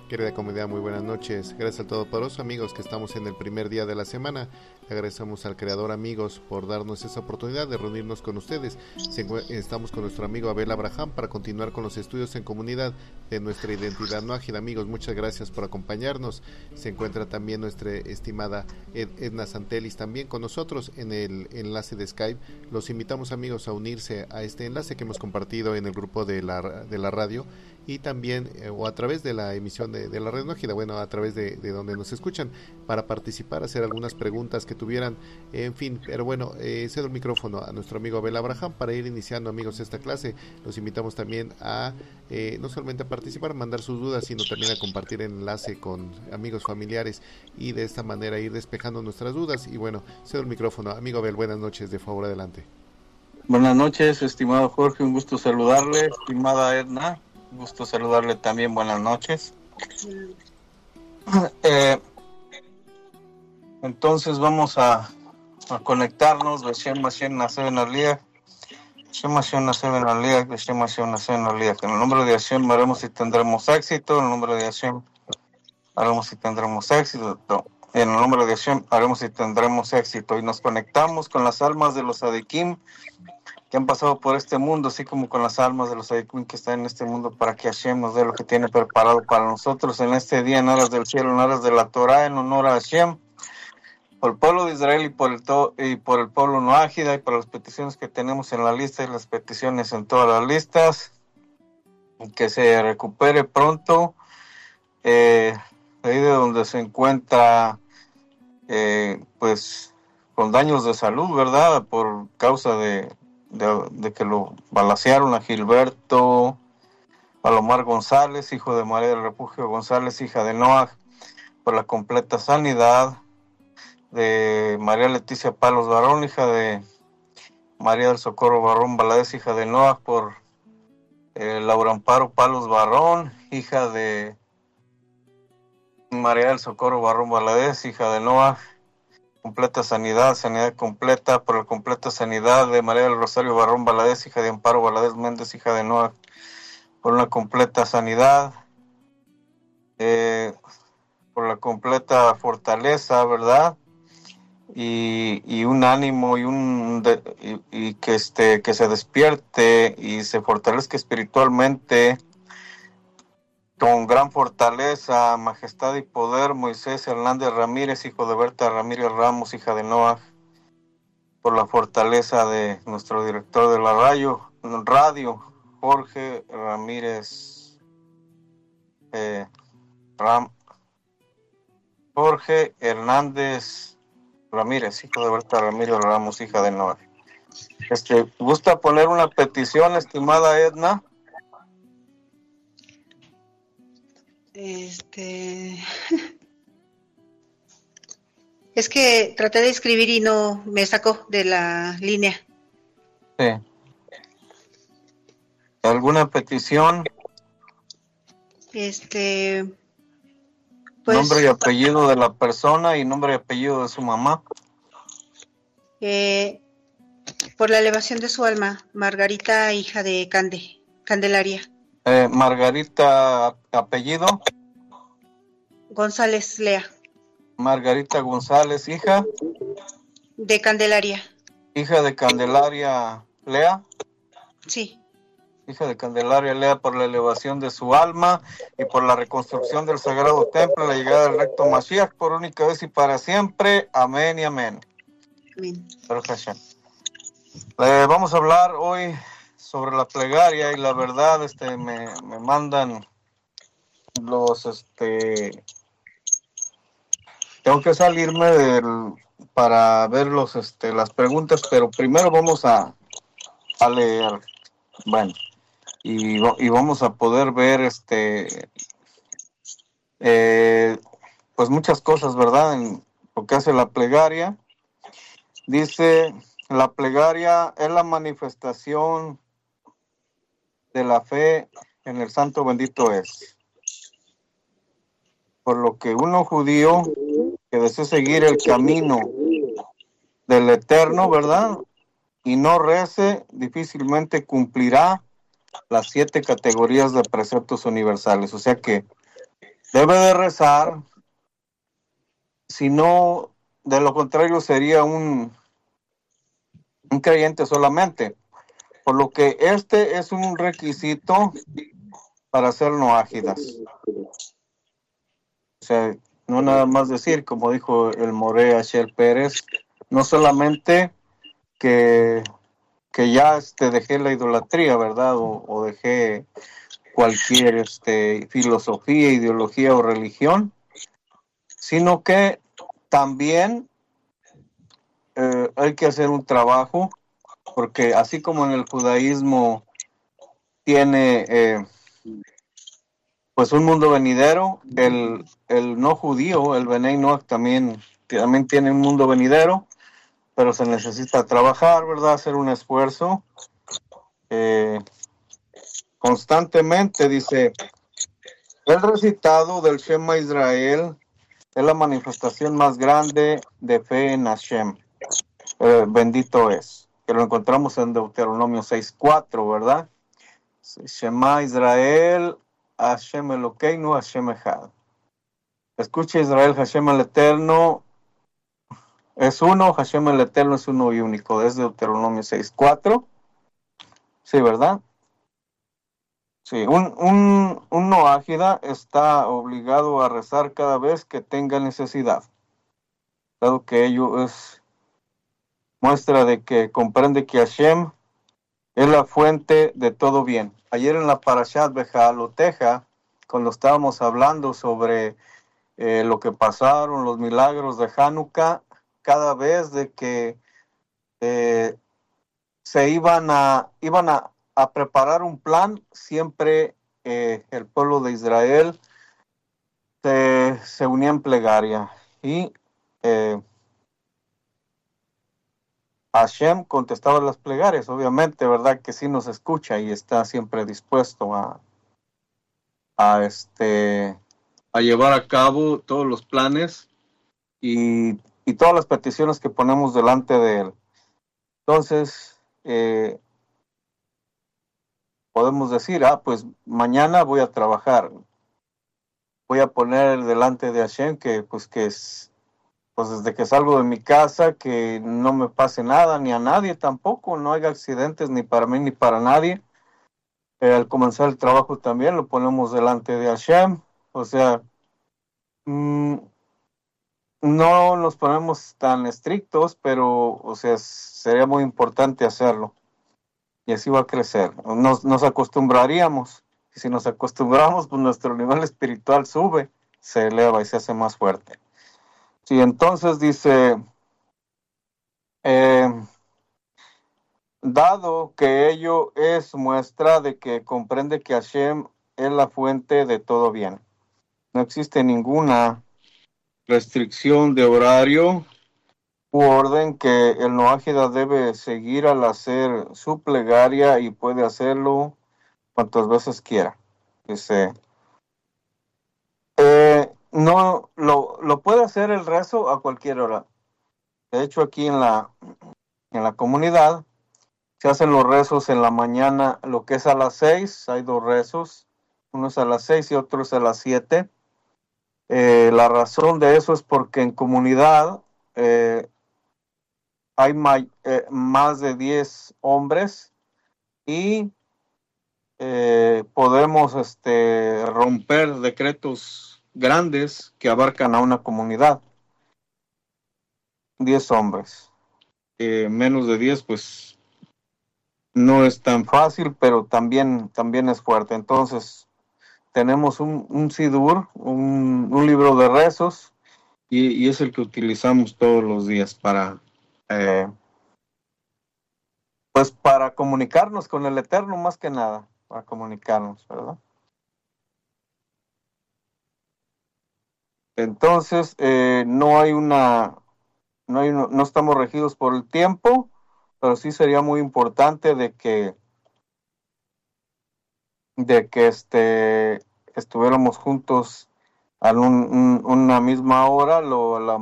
Querida comunidad, muy buenas noches. Gracias al Todopoderoso, amigos, que estamos en el primer día de la semana. Le agradecemos al Creador, amigos, por darnos esa oportunidad de reunirnos con ustedes. Estamos con nuestro amigo Abel Abraham para continuar con los estudios en comunidad de nuestra identidad no ágil. Amigos, muchas gracias por acompañarnos. Se encuentra también nuestra estimada Edna Santelis también con nosotros en el enlace de Skype. Los invitamos, amigos, a unirse a este enlace que hemos compartido en el grupo de la radio, y también o a través de la emisión de la red Nógida, bueno, a través de donde nos escuchan, para participar, hacer algunas preguntas que tuvieran, en fin. Pero bueno, cedo el micrófono a nuestro amigo Abel Abraham para ir iniciando, amigos, esta clase. Los invitamos también a no solamente a participar, mandar sus dudas, sino también a compartir el enlace con amigos, familiares, y de esta manera ir despejando nuestras dudas. Y bueno, cedo el micrófono. Amigo Abel, buenas noches, de favor, adelante. Buenas noches, estimado Jorge, un gusto saludarle. Estimada Edna, un gusto saludarle también, buenas noches. Entonces vamos a conectarnos. Beshem Mashiach Naseh Benalía, Beshem Mashiach Naseh Benalía, Beshem Mashiach Naseh Benalía. En el nombre de Hashem haremos y tendremos éxito. En el nombre de Hashem haremos y tendremos éxito. En el nombre de Hashem haremos y tendremos éxito. Y nos conectamos con las almas de los Adikim que han pasado por este mundo, así como con las almas de los Adikim que están en este mundo, para que Hashem nos dé lo que tiene preparado para nosotros en este día, en aras del cielo, en aras de la Torah, en honor a Hashem, por el pueblo de Israel y por el pueblo no ágida, y por las peticiones que tenemos en la lista y las peticiones en todas las listas, y que se recupere pronto, ahí de donde se encuentra, pues, con daños de salud, ¿verdad? Por causa de que lo balacearon a Gilberto Palomar González, hijo de María del Refugio González, hija de Noah, por la completa sanidad de María Leticia Palos Barrón, hija de María del Socorro Barrón Valadez, hija de Noah, por Laura Amparo Palos Barrón, hija de María del Socorro Barrón Valadez, hija de Noah, completa sanidad completa, por la completa sanidad de María del Rosario Barrón Valadez, hija de Amparo Valadez Méndez, hija de Noah, por una completa sanidad, por la completa fortaleza, ¿verdad? Y un ánimo y que se despierte y se fortalezca espiritualmente con gran fortaleza, majestad y poder, Moisés Hernández Ramírez, hijo de Berta Ramírez Ramos, hija de Noah, por la fortaleza de nuestro director de la radio, Jorge Ramírez, Jorge Hernández Ramírez, hijo de Berta Ramírez Ramos, hija de Noah. ¿Gusta poner una petición, estimada Edna? Es que traté de escribir y no me sacó de la línea. Sí. ¿Alguna petición? Pues, nombre y apellido de la persona y nombre y apellido de su mamá. Por la elevación de su alma, Margarita, hija de Candelaria. Margarita, apellido. González Lea. Margarita González, hija. De Candelaria. Hija de Candelaria Lea. Sí. Hija de Candelaria Lea, por la elevación de su alma y por la reconstrucción del Sagrado Templo, la llegada del recto Mashiach, por única vez y para siempre. Amén y amén. Amén. Vamos a hablar hoy sobre la plegaria, y la verdad me mandan tengo que salirme para ver las preguntas, pero primero vamos a leer, bueno, y vamos a poder ver pues muchas cosas, ¿verdad? En lo que hace la plegaria. Dice: la plegaria es la manifestación de la fe en el santo bendito es. Por lo que uno judío que desee seguir el camino del Eterno, ¿verdad? Y no rece, difícilmente cumplirá las 7 categorías de preceptos universales. O sea que debe de rezar, si no, de lo contrario sería un creyente solamente. Por lo que este es un requisito para ser noágidas. O sea, no nada más decir, como dijo el Moré Asher Pérez, no solamente que ya dejé la idolatría, ¿verdad? O dejé cualquier filosofía, ideología o religión, sino que también hay que hacer un trabajo, porque así como en el judaísmo tiene pues un mundo venidero, el no judío, el Benei Noach también tiene un mundo venidero, pero se necesita trabajar, ¿verdad? Hacer un esfuerzo constantemente. Dice, el recitado del Shema Israel es la manifestación más grande de fe en Hashem. Bendito es. Que lo encontramos en Deuteronomio 6:4, ¿verdad? Shema Israel, Hashem Elokeinu, Hashem Echad. Escucha Israel, Hashem el Eterno es uno, Hashem el Eterno es uno y único. Es Deuteronomio 6:4. Sí, ¿verdad? Sí, un noágida está obligado a rezar cada vez que tenga necesidad, dado que ello es muestra de que comprende que Hashem es la fuente de todo bien. Ayer en la Parashat Beha'aloteja, cuando estábamos hablando sobre lo que pasaron, los milagros de Hanukkah, cada vez de que se iban a preparar un plan, siempre el pueblo de Israel se unía en plegaria y Hashem contestaba las plegarias, obviamente, ¿verdad? Que sí nos escucha y está siempre dispuesto a llevar a cabo todos los planes y todas las peticiones que ponemos delante de él. Entonces, podemos decir, pues mañana voy a trabajar, voy a poner delante de Hashem que es, pues desde que salgo de mi casa, que no me pase nada, ni a nadie tampoco, no haya accidentes ni para mí ni para nadie. Al comenzar el trabajo también lo ponemos delante de Hashem, o sea, no nos ponemos tan estrictos, pero, o sea, sería muy importante hacerlo. Y así va a crecer. Nos acostumbraríamos. Y si nos acostumbramos, pues nuestro nivel espiritual sube, se eleva y se hace más fuerte. Sí, entonces dice, dado que ello es muestra de que comprende que Hashem es la fuente de todo bien. No existe ninguna restricción de horario u orden que el noágida debe seguir al hacer su plegaria y puede hacerlo cuantas veces quiera. Dice, no lo puede hacer el rezo a cualquier hora. De hecho, aquí en la comunidad se hacen los rezos en la mañana, lo que es a las 6, hay dos rezos, uno es a las 6 y otro es a las 7. La razón de eso es porque en comunidad hay más de 10 hombres y podemos romper decretos grandes que abarcan a una comunidad. 10 hombres. Menos de 10, pues no es tan fácil, pero también es fuerte. Entonces, tenemos un sidur, un libro de rezos, y es el que utilizamos todos los días para pues para comunicarnos con el Eterno, más que nada, para comunicarnos, ¿verdad? Entonces, no estamos regidos por el tiempo, pero sí sería muy importante de que estuviéramos juntos a una misma hora, la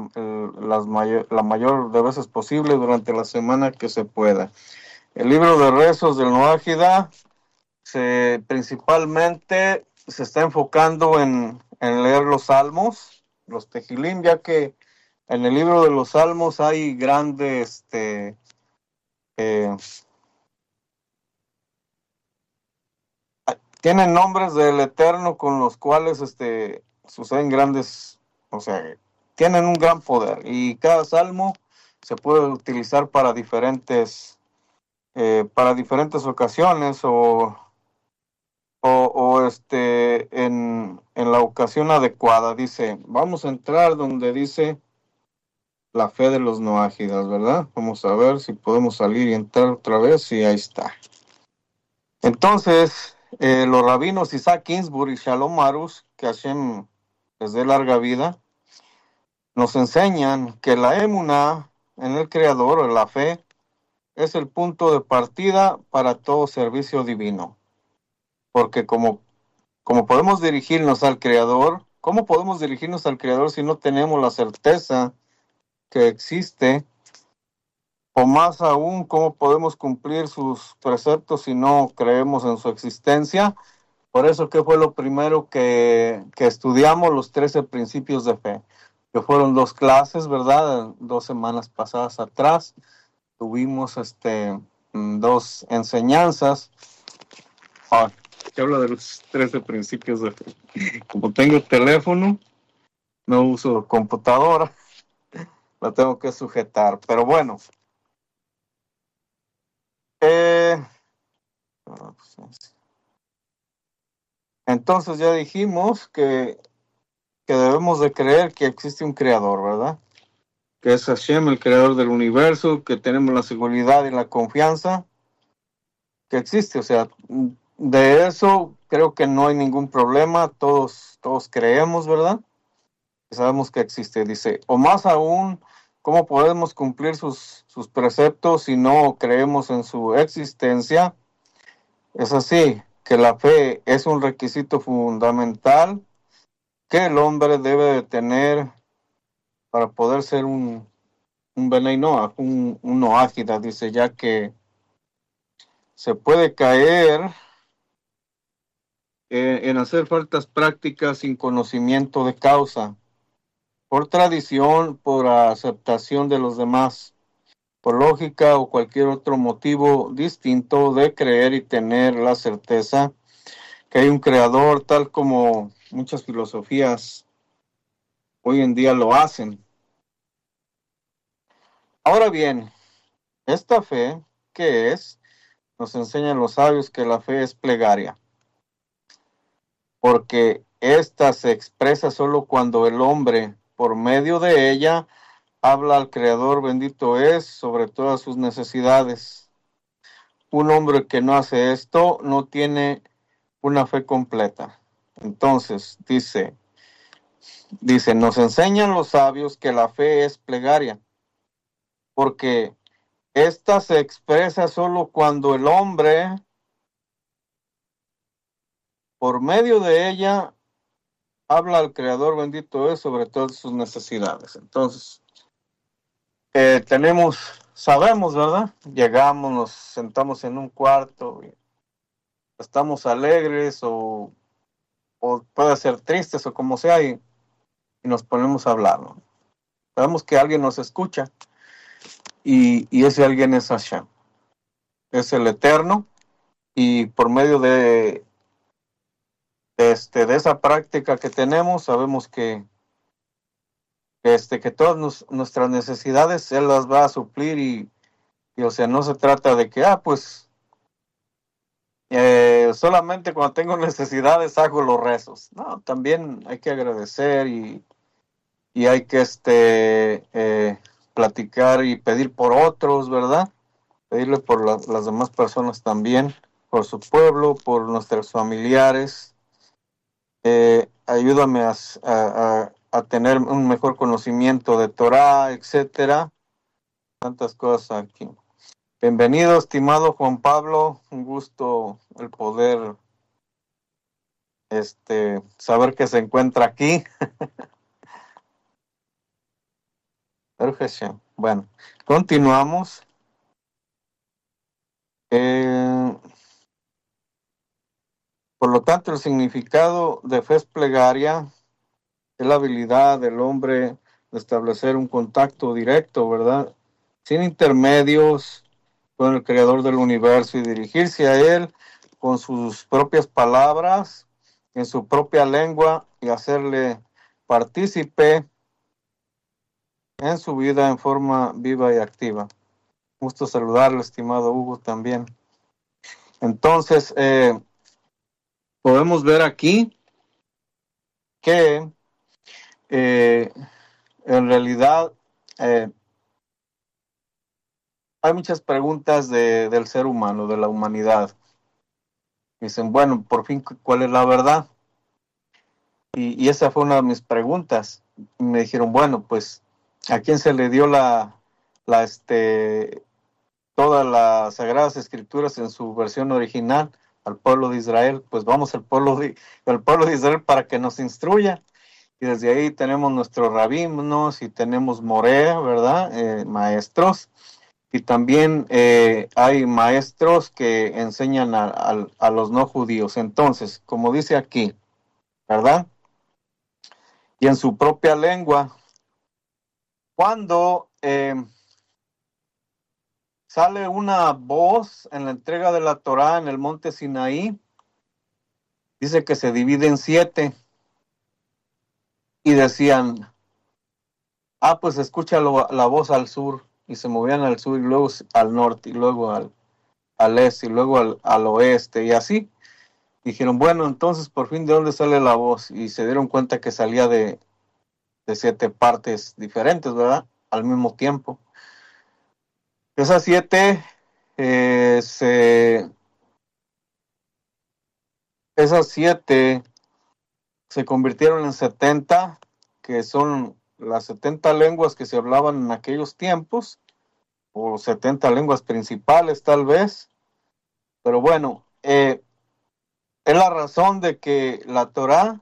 mayor de veces posible durante la semana que se pueda. El libro de rezos del Noágida principalmente se está enfocando en en leer los salmos, los tejilim, ya que en el libro de los salmos hay grandes, eh, tienen nombres del Eterno con los cuales suceden grandes, o sea, tienen un gran poder y cada salmo se puede utilizar para diferentes ocasiones en la ocasión adecuada. Dice, vamos a entrar donde dice la fe de los noágidas, ¿verdad? Vamos a ver si podemos salir y entrar otra vez y ahí está. Entonces, los rabinos Isaac Ginsburg y Shalom Marus, que Hashem les dé larga vida, nos enseñan que la emuná en el Creador, o la fe, es el punto de partida para todo servicio divino. Porque como podemos dirigirnos al Creador, ¿cómo podemos dirigirnos al Creador si no tenemos la certeza que existe? O más aún, ¿cómo podemos cumplir sus preceptos si no creemos en su existencia? Por eso, ¿qué fue lo primero que estudiamos? Los 13 principios de fe, que fueron 2 clases, ¿verdad? 2 semanas pasadas atrás tuvimos 2 enseñanzas. Te hablo de los 13 principios de fe. Como tengo teléfono, no uso computadora, la tengo que sujetar. Pero bueno, entonces ya dijimos que debemos de creer que existe un creador, ¿verdad? Que es Hashem, el creador del universo, que tenemos la seguridad y la confianza que existe. O sea, de eso creo que no hay ningún problema, todos creemos, ¿verdad? Sabemos que existe, dice, o más aún, ¿cómo podemos cumplir sus preceptos si no creemos en su existencia? Es así, que la fe es un requisito fundamental que el hombre debe de tener para poder ser un Benei Noach, un Noágida, dice, ya que se puede caer en hacer faltas prácticas sin conocimiento de causa, por tradición, por aceptación de los demás, por lógica o cualquier otro motivo distinto de creer y tener la certeza que hay un creador, tal como muchas filosofías hoy en día lo hacen. Ahora bien, esta fe, ¿qué es? Nos enseñan los sabios que la fe es plegaria, porque ésta se expresa solo cuando el hombre, por medio de ella, habla al Creador, bendito es, sobre todas sus necesidades. Un hombre que no hace esto no tiene una fe completa. Entonces, dice, nos enseñan los sabios que la fe es plegaria, porque esta se expresa solo cuando el hombre, por medio de ella, habla al Creador, bendito es, sobre todas sus necesidades. Entonces, sabemos, ¿verdad? Llegamos, nos sentamos en un cuarto, y estamos alegres o puede ser tristes o como sea, y nos ponemos a hablar, ¿no? Sabemos que alguien nos escucha y ese alguien es Hashem, es el Eterno, y por medio de esa práctica que tenemos, sabemos que todas nuestras necesidades Él las va a suplir y o sea, no se trata de que, pues, solamente cuando tengo necesidades hago los rezos. No, también hay que agradecer y hay que platicar y pedir por otros, ¿verdad? Pedirle por las demás personas también, por su pueblo, por nuestros familiares. Ayúdame a tener un mejor conocimiento de Torah, etcétera. Tantas cosas aquí. Bienvenido, estimado Juan Pablo. Un gusto el poder saber que se encuentra aquí. Bueno, continuamos. Por lo tanto, el significado de fe es plegaria, Es la habilidad del hombre de establecer un contacto directo, ¿verdad? Sin intermedios con el creador del universo y dirigirse a él con sus propias palabras, en su propia lengua y hacerle partícipe en su vida en forma viva y activa. Gusto saludarle, estimado Hugo, también. Entonces, podemos ver aquí que en realidad hay muchas preguntas del ser humano, de la humanidad. Dicen, bueno, por fin, ¿cuál es la verdad? Y esa fue una de mis preguntas. Me dijeron, bueno, pues, ¿a quién se le dio todas las Sagradas Escrituras en su versión original? Al pueblo de Israel. Pues vamos al pueblo de Israel para que nos instruya. Y desde ahí tenemos nuestros rabinos y tenemos Morea, ¿verdad? Maestros. Y también hay maestros que enseñan a los no judíos. Entonces, como dice aquí, ¿verdad? Y en su propia lengua, cuando sale una voz en la entrega de la Torá en el monte Sinaí, dice que se divide en 7 y decían, pues escucha la voz al sur, y se movían al sur y luego al norte y luego al este y luego al oeste y así. Dijeron, bueno, entonces por fin, ¿de dónde sale la voz? Y se dieron cuenta que salía de 7 partes diferentes, ¿verdad? Al mismo tiempo. Esas 7 esas 7 se convirtieron en 70, que son las 70 lenguas que se hablaban en aquellos tiempos, o 70 lenguas principales tal vez. Pero bueno, es la razón de que la Torá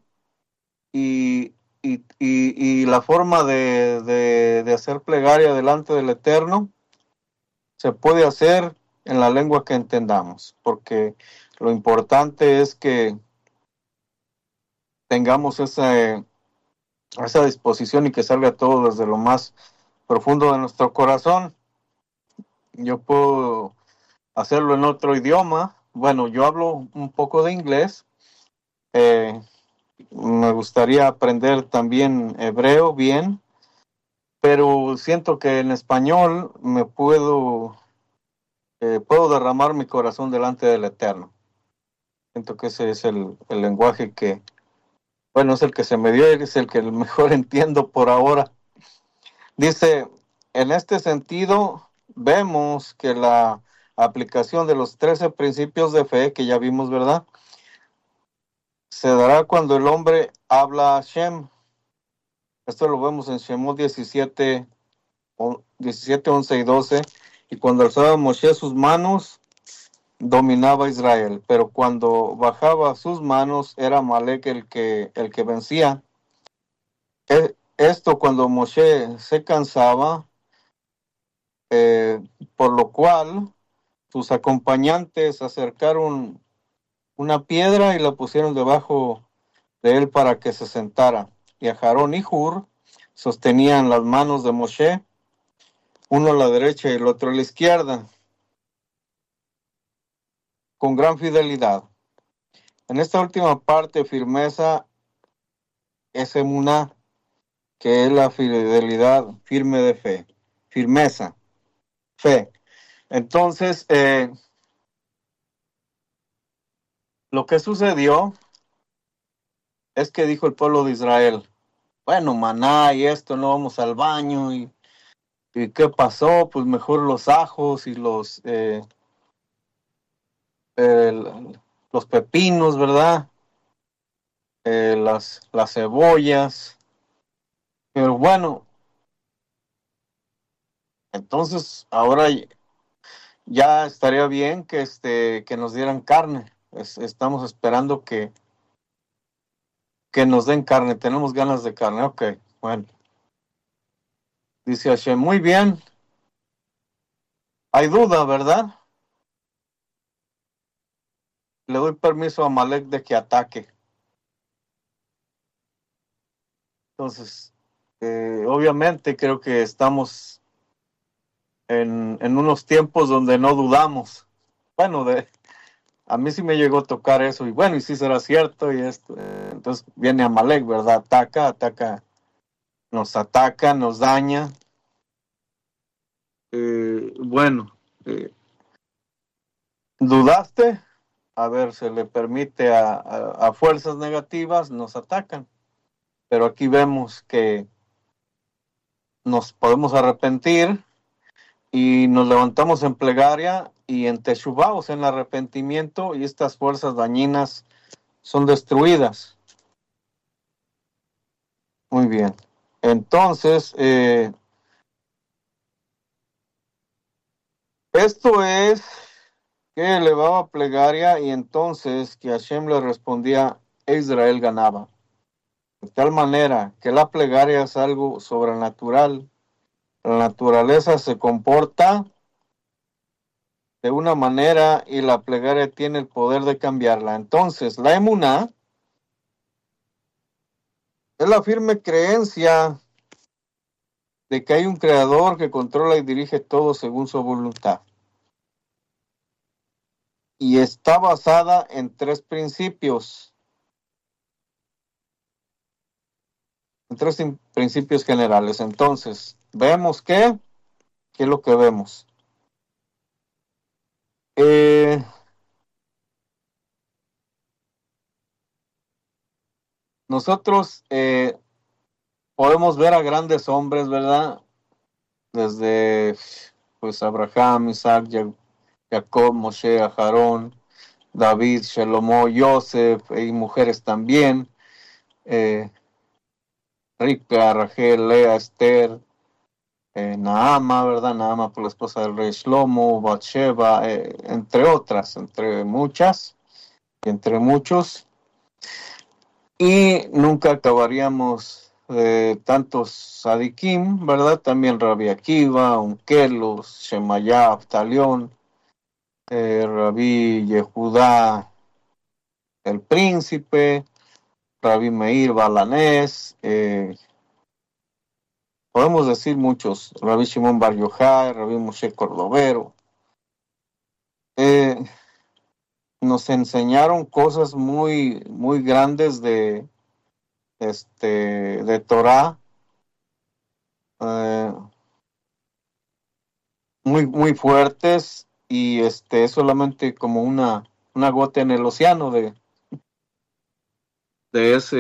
y la forma de hacer plegaria delante del Eterno se puede hacer en la lengua que entendamos, porque lo importante es que tengamos esa disposición y que salga todo desde lo más profundo de nuestro corazón. Yo puedo hacerlo en otro idioma. Bueno, yo hablo un poco de inglés. Me gustaría aprender también hebreo bien, pero siento que en español puedo derramar mi corazón delante del Eterno. Siento que ese es el lenguaje que, bueno, es el que se me dio y es el que mejor entiendo por ahora. Dice, en este sentido, vemos que la aplicación de los 13 principios de fe, que ya vimos, ¿verdad? Se dará cuando el hombre habla a Shem. Esto lo vemos en Shemot 17, 11 y 12. Y cuando alzaba Moshe sus manos, dominaba Israel. Pero cuando bajaba sus manos, era Amalek el que vencía. Esto cuando Moshe se cansaba, por lo cual sus acompañantes acercaron una piedra y la pusieron debajo de él para que se sentara. Y a Aarón y Hur sostenían las manos de Moshe, uno a la derecha y el otro a la izquierda, con gran fidelidad. En esta última parte, firmeza es emuná, que es la fidelidad firme de fe. Firmeza, fe. Entonces, lo que sucedió es que dijo el pueblo de Israel, bueno, maná y esto, no vamos al baño. ¿Y qué pasó? Pues mejor los ajos y los pepinos, ¿verdad? Las cebollas. Pero bueno, entonces ahora ya estaría bien que nos dieran carne. Estamos esperando que nos den carne. Tenemos ganas de carne. Ok, bueno. Dice Hashem, muy bien. Hay duda, ¿verdad? Le doy permiso a Malek de que ataque. Entonces, obviamente creo que estamos en unos tiempos donde no dudamos. Bueno, a mí sí me llegó a tocar eso, y bueno, y sí será cierto, y esto. Entonces viene Amalek, ¿verdad? Nos ataca, nos daña. Bueno, ¿dudaste? A ver, se le permite a fuerzas negativas, nos atacan. Pero aquí vemos que nos podemos arrepentir y nos levantamos en plegaria y en Teshuvah, o sea, en arrepentimiento, y estas fuerzas dañinas son destruidas. Muy bien. Entonces, esto es que elevaba plegaria y entonces que Hashem le respondía, Israel ganaba. De tal manera que la plegaria es algo sobrenatural. La naturaleza se comporta de una manera y la plegaria tiene el poder de cambiarla. Entonces, la emuná es la firme creencia de que hay un creador que controla y dirige todo según su voluntad. Y está basada en tres principios. En tres principios generales. Entonces, vemos ¿qué es lo que vemos? Nosotros podemos ver a grandes hombres, ¿verdad? Desde pues Abraham, Isaac, Jacob, Moshe, Aarón, David, Shelomo, Joseph y mujeres también, Ribka, Rachel, Lea, Esther, Naama, ¿verdad? Naama por la esposa del rey Shlomo, Bathsheba, entre otras, entre muchas, entre muchos, y nunca acabaríamos tantos Sadikim, ¿verdad? También Rabbi Akiva, Unkelos, Shemayah, Aftalión, Rabbi Yehudá, el príncipe, Rabbi Meir Balanés, podemos decir muchos, Rabbi Shimon Bar Yochai, Rabbi Moshe Cordovero, nos enseñaron cosas muy, muy grandes de Torah, muy, muy fuertes, y es solamente como una gota en el océano de ese,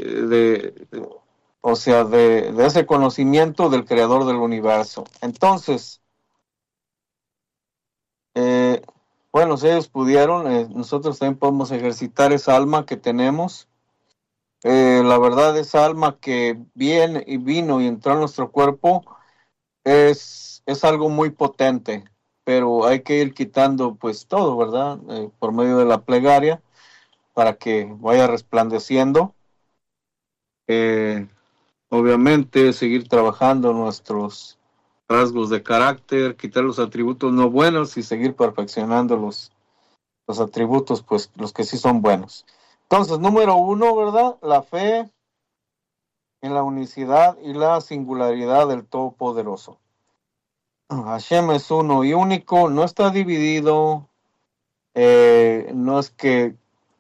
o sea, de ese conocimiento del creador del universo. Entonces, bueno, si ellos pudieron, nosotros también podemos ejercitar esa alma que tenemos. La verdad, esa alma que viene y vino y entró en nuestro cuerpo es algo muy potente, pero hay que ir quitando pues todo, ¿verdad? Por medio de la plegaria para que vaya resplandeciendo. Obviamente, seguir trabajando nuestros rasgos de carácter, quitar los atributos no buenos y seguir perfeccionando los atributos, pues los que sí son buenos. Entonces, número 1, ¿verdad? La fe en la unicidad y la singularidad del Todopoderoso. Hashem es uno y único, no está dividido, no es que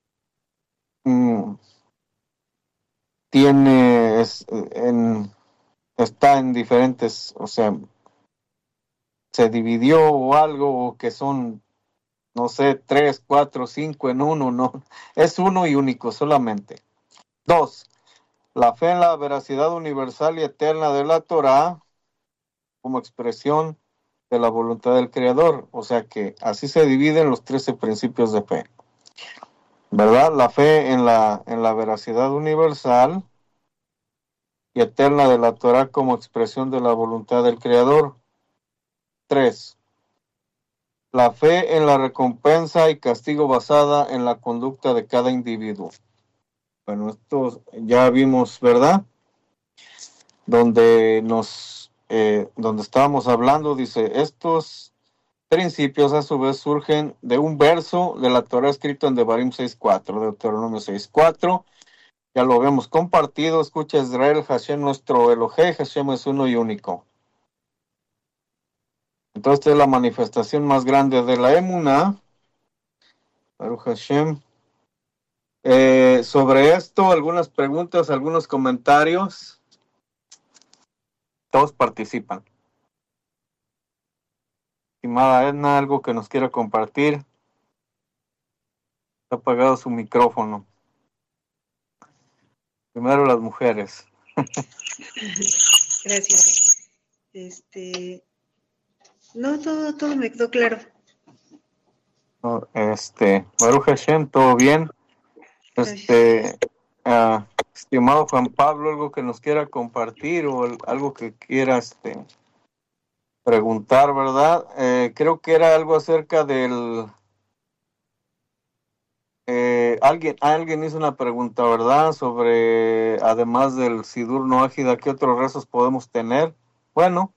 está en diferentes, o sea, se dividió o algo, o que son, no sé, 3, 4, 5 en uno, no, es uno y único solamente. 2, la fe en la veracidad universal y eterna de la Torah como expresión de la voluntad del Creador, o sea que así se dividen los 13 principios de fe, ¿verdad? La fe en la veracidad universal y eterna de la Torah como expresión de la voluntad del Creador. 3, la fe en la recompensa y castigo basada en la conducta de cada individuo. Bueno, esto ya vimos, ¿verdad? Donde estábamos hablando, dice, estos principios a su vez surgen de un verso de la Torah escrito en Devarim 6.4, Deuteronomio 6.4, Ya lo habíamos compartido. Escucha Israel, Hashem nuestro Elohei, Hashem es uno y único. Entonces esta es la manifestación más grande de la Emuná. Baruch Hashem. Sobre esto, algunas preguntas, algunos comentarios. Todos participan. Estimada Edna, algo que nos quiera compartir. Está apagado su micrófono. Primero las mujeres. Gracias. No, todo me quedó claro. Baruch Hashem, todo bien. Estimado Juan Pablo, algo que nos quiera compartir o algo que quiera preguntar, ¿verdad? Creo que era algo acerca del... alguien hizo una pregunta, ¿verdad? Sobre, además del Sidur no ágida, ¿qué otros rezos podemos tener? Bueno.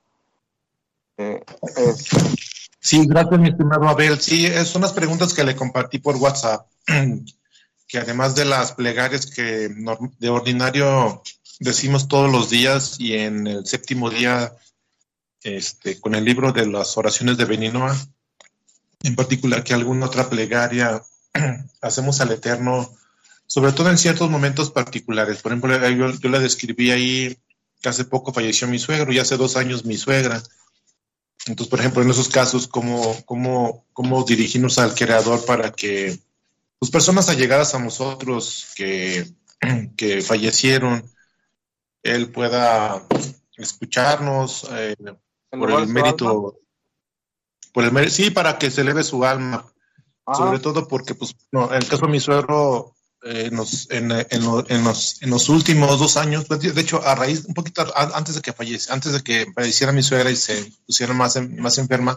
Sí, gracias, mi estimado Abel. Sí, son las preguntas que le compartí por WhatsApp, que además de las plegarias que de ordinario decimos todos los días y en el séptimo día con el libro de las oraciones de Beninoa, en particular que alguna otra plegaria hacemos al Eterno, sobre todo en ciertos momentos particulares. Por ejemplo, yo le describí ahí que hace poco falleció mi suegro y hace 2 años mi suegra. Entonces, por ejemplo, en esos casos, ¿cómo dirigirnos al Creador para que pues, personas allegadas a nosotros que fallecieron, Él pueda escucharnos por el mérito, sí, para que se eleve su alma. Ajá. Sobre todo porque, pues, no, en el caso de mi suegro, en los últimos 2 años, de hecho, a raíz, un poquito antes de que falleciera mi suegra y se pusiera más enferma,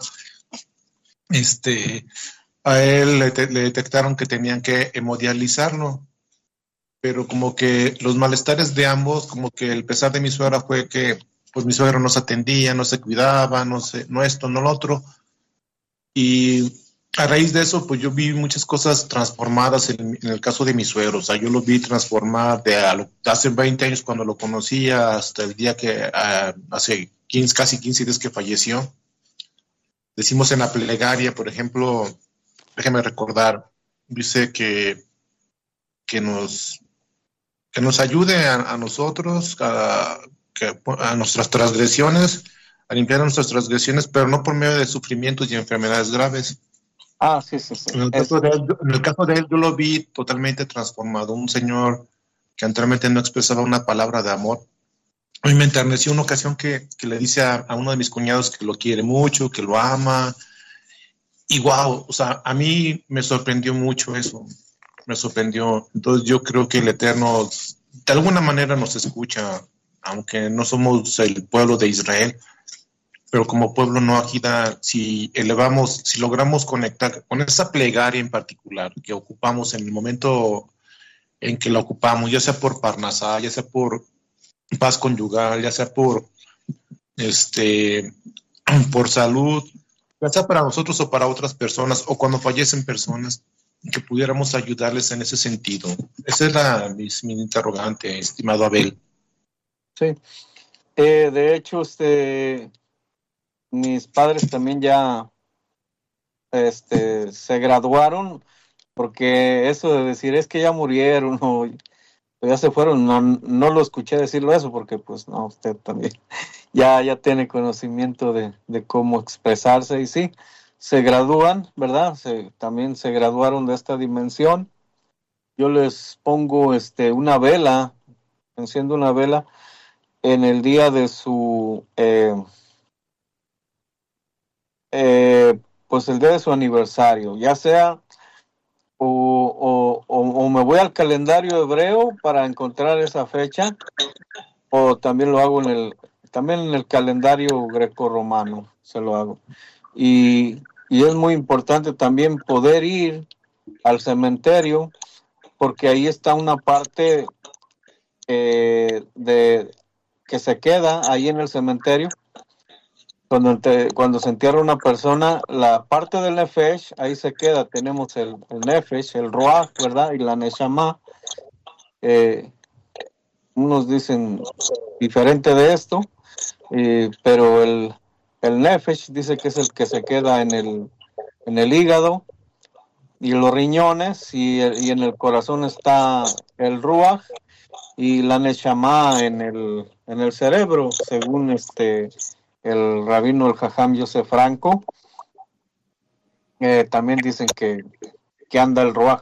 a él le detectaron que tenían que hemodializarlo, pero como que los malestares de ambos, como que el pesar de mi suegra fue que, pues, mi suegro no se atendía, no se cuidaba, no esto, no lo otro, y a raíz de eso, pues yo vi muchas cosas transformadas en el caso de mi suegro. O sea, yo lo vi transformar de hace 20 años cuando lo conocía hasta el día que hace casi 15 días que falleció. Decimos en la plegaria, por ejemplo, déjeme recordar, dice que nos ayude a nosotros, a nuestras transgresiones, a limpiar nuestras transgresiones, pero no por medio de sufrimientos y enfermedades graves. Sí. En el caso de él, yo lo vi totalmente transformado. Un señor que anteriormente no expresaba una palabra de amor. A mí me enterneció una ocasión que le dice a uno de mis cuñados que lo quiere mucho, que lo ama. Y wow, o sea, a mí me sorprendió mucho eso. Me sorprendió. Entonces yo creo que el Eterno de alguna manera nos escucha, aunque no somos el pueblo de Israel. Pero como pueblo no agida, si logramos conectar con esa plegaria en particular que ocupamos en el momento en que la ocupamos, ya sea por Parnasá, ya sea por paz conyugal, ya sea por salud, ya sea para nosotros o para otras personas, o cuando fallecen personas, que pudiéramos ayudarles en ese sentido. Esa es mi interrogante, estimado Abel. Sí. De hecho, mis padres también ya se graduaron, porque eso de decir es que ya murieron o ya se fueron, no lo escuché decirlo eso, porque pues no, usted también ya tiene conocimiento de cómo expresarse, y sí, se gradúan, ¿verdad? También se graduaron de esta dimensión. Yo les pongo una vela, enciendo una vela en el día de su pues el día de su aniversario, ya sea o me voy al calendario hebreo para encontrar esa fecha, o también lo hago en el calendario greco-romano, se lo hago. Y es muy importante también poder ir al cementerio, porque ahí está una parte que se queda ahí en el cementerio. Cuando se entierra una persona, la parte del Nefesh, ahí se queda. Tenemos el Nefesh, el Ruach, ¿verdad? Y la Neshama. unos dicen diferente de esto, pero el nefesh dice que es el que se queda en el hígado y los riñones, y en el corazón está el ruach y la neshama en el cerebro, según el rabino, el jajam Yosef Franco. También dicen que anda el ruach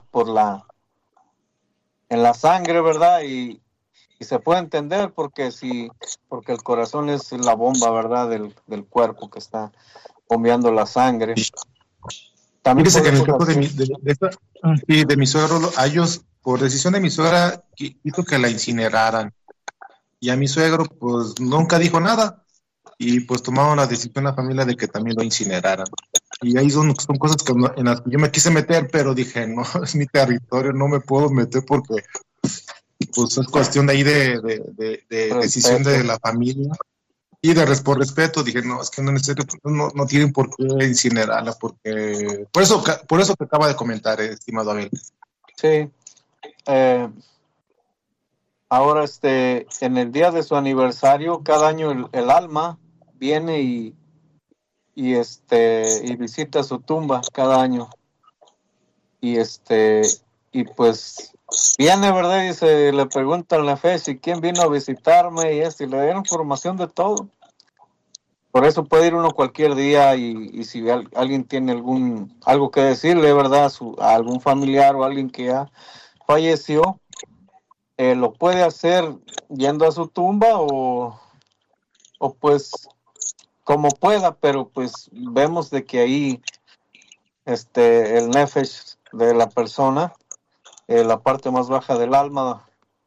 en la sangre, ¿verdad? Y se puede entender porque el corazón es la bomba, ¿verdad? Del cuerpo que está bombeando la sangre. También Fíjese que en el podemos caso hacer, sí, de mi suegro, a ellos, por decisión de mi suegra, quiso que la incineraran. Y a mi suegro, pues nunca dijo nada. Y pues tomaron la decisión la familia de que también lo incineraran. Y ahí son cosas en las que yo me quise meter, pero dije, no, es mi territorio, no me puedo meter porque pues es cuestión de ahí de decisión respeto. de la familia. Y por respeto dije, no, es que no, en serio, no tienen por qué incinerarla, porque por eso que acaba de comentar, estimado Abel. Sí. Ahora, en el día de su aniversario, cada año el alma viene y visita su tumba cada año. Y pues viene, ¿verdad? Y se le pregunta en la fe si quién vino a visitarme y le dieron información de todo. Por eso puede ir uno cualquier día y si alguien tiene algo que decirle, ¿verdad? A algún familiar o alguien que ya falleció, lo puede hacer yendo a su tumba o pues como pueda, pero pues vemos de que ahí el nefesh de la persona, la parte más baja del alma,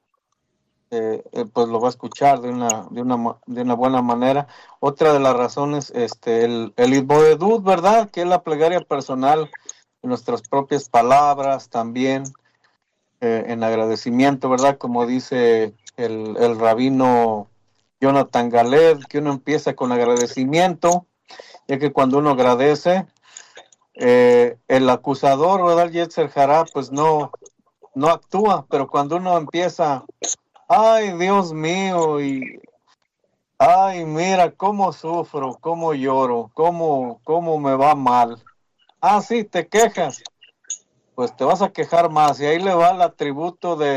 pues lo va a escuchar de una buena manera. Otra de las razones, el Itboedut, ¿verdad? Que es la plegaria personal, nuestras propias palabras también, en agradecimiento, ¿verdad? Como dice el rabino Jonathan Galed, que uno empieza con agradecimiento, ya que cuando uno agradece, el acusador, ¿verdad? El Yetzer Hará, pues no actúa, pero cuando uno empieza, ay, Dios mío, ay, mira cómo sufro, cómo lloro, cómo me va mal. Ah, sí, te quejas, pues te vas a quejar más, y ahí le va el atributo de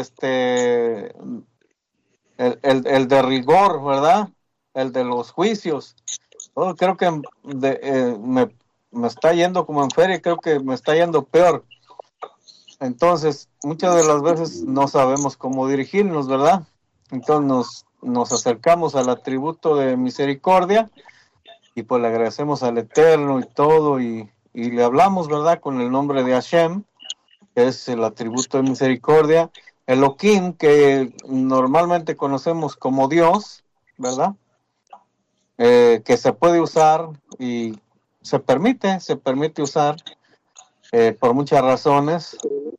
el de rigor, ¿verdad? El de los juicios. Oh, creo que me está yendo como en feria, creo que me está yendo peor. Entonces, muchas de las veces no sabemos cómo dirigirnos, ¿verdad? Entonces nos acercamos al atributo de misericordia y pues le agradecemos al Eterno y todo y le hablamos, ¿verdad? Con el nombre de Hashem, que es el atributo de misericordia. Elohim, que normalmente conocemos como Dios, ¿verdad? Que se puede usar y se permite usar por muchas razones.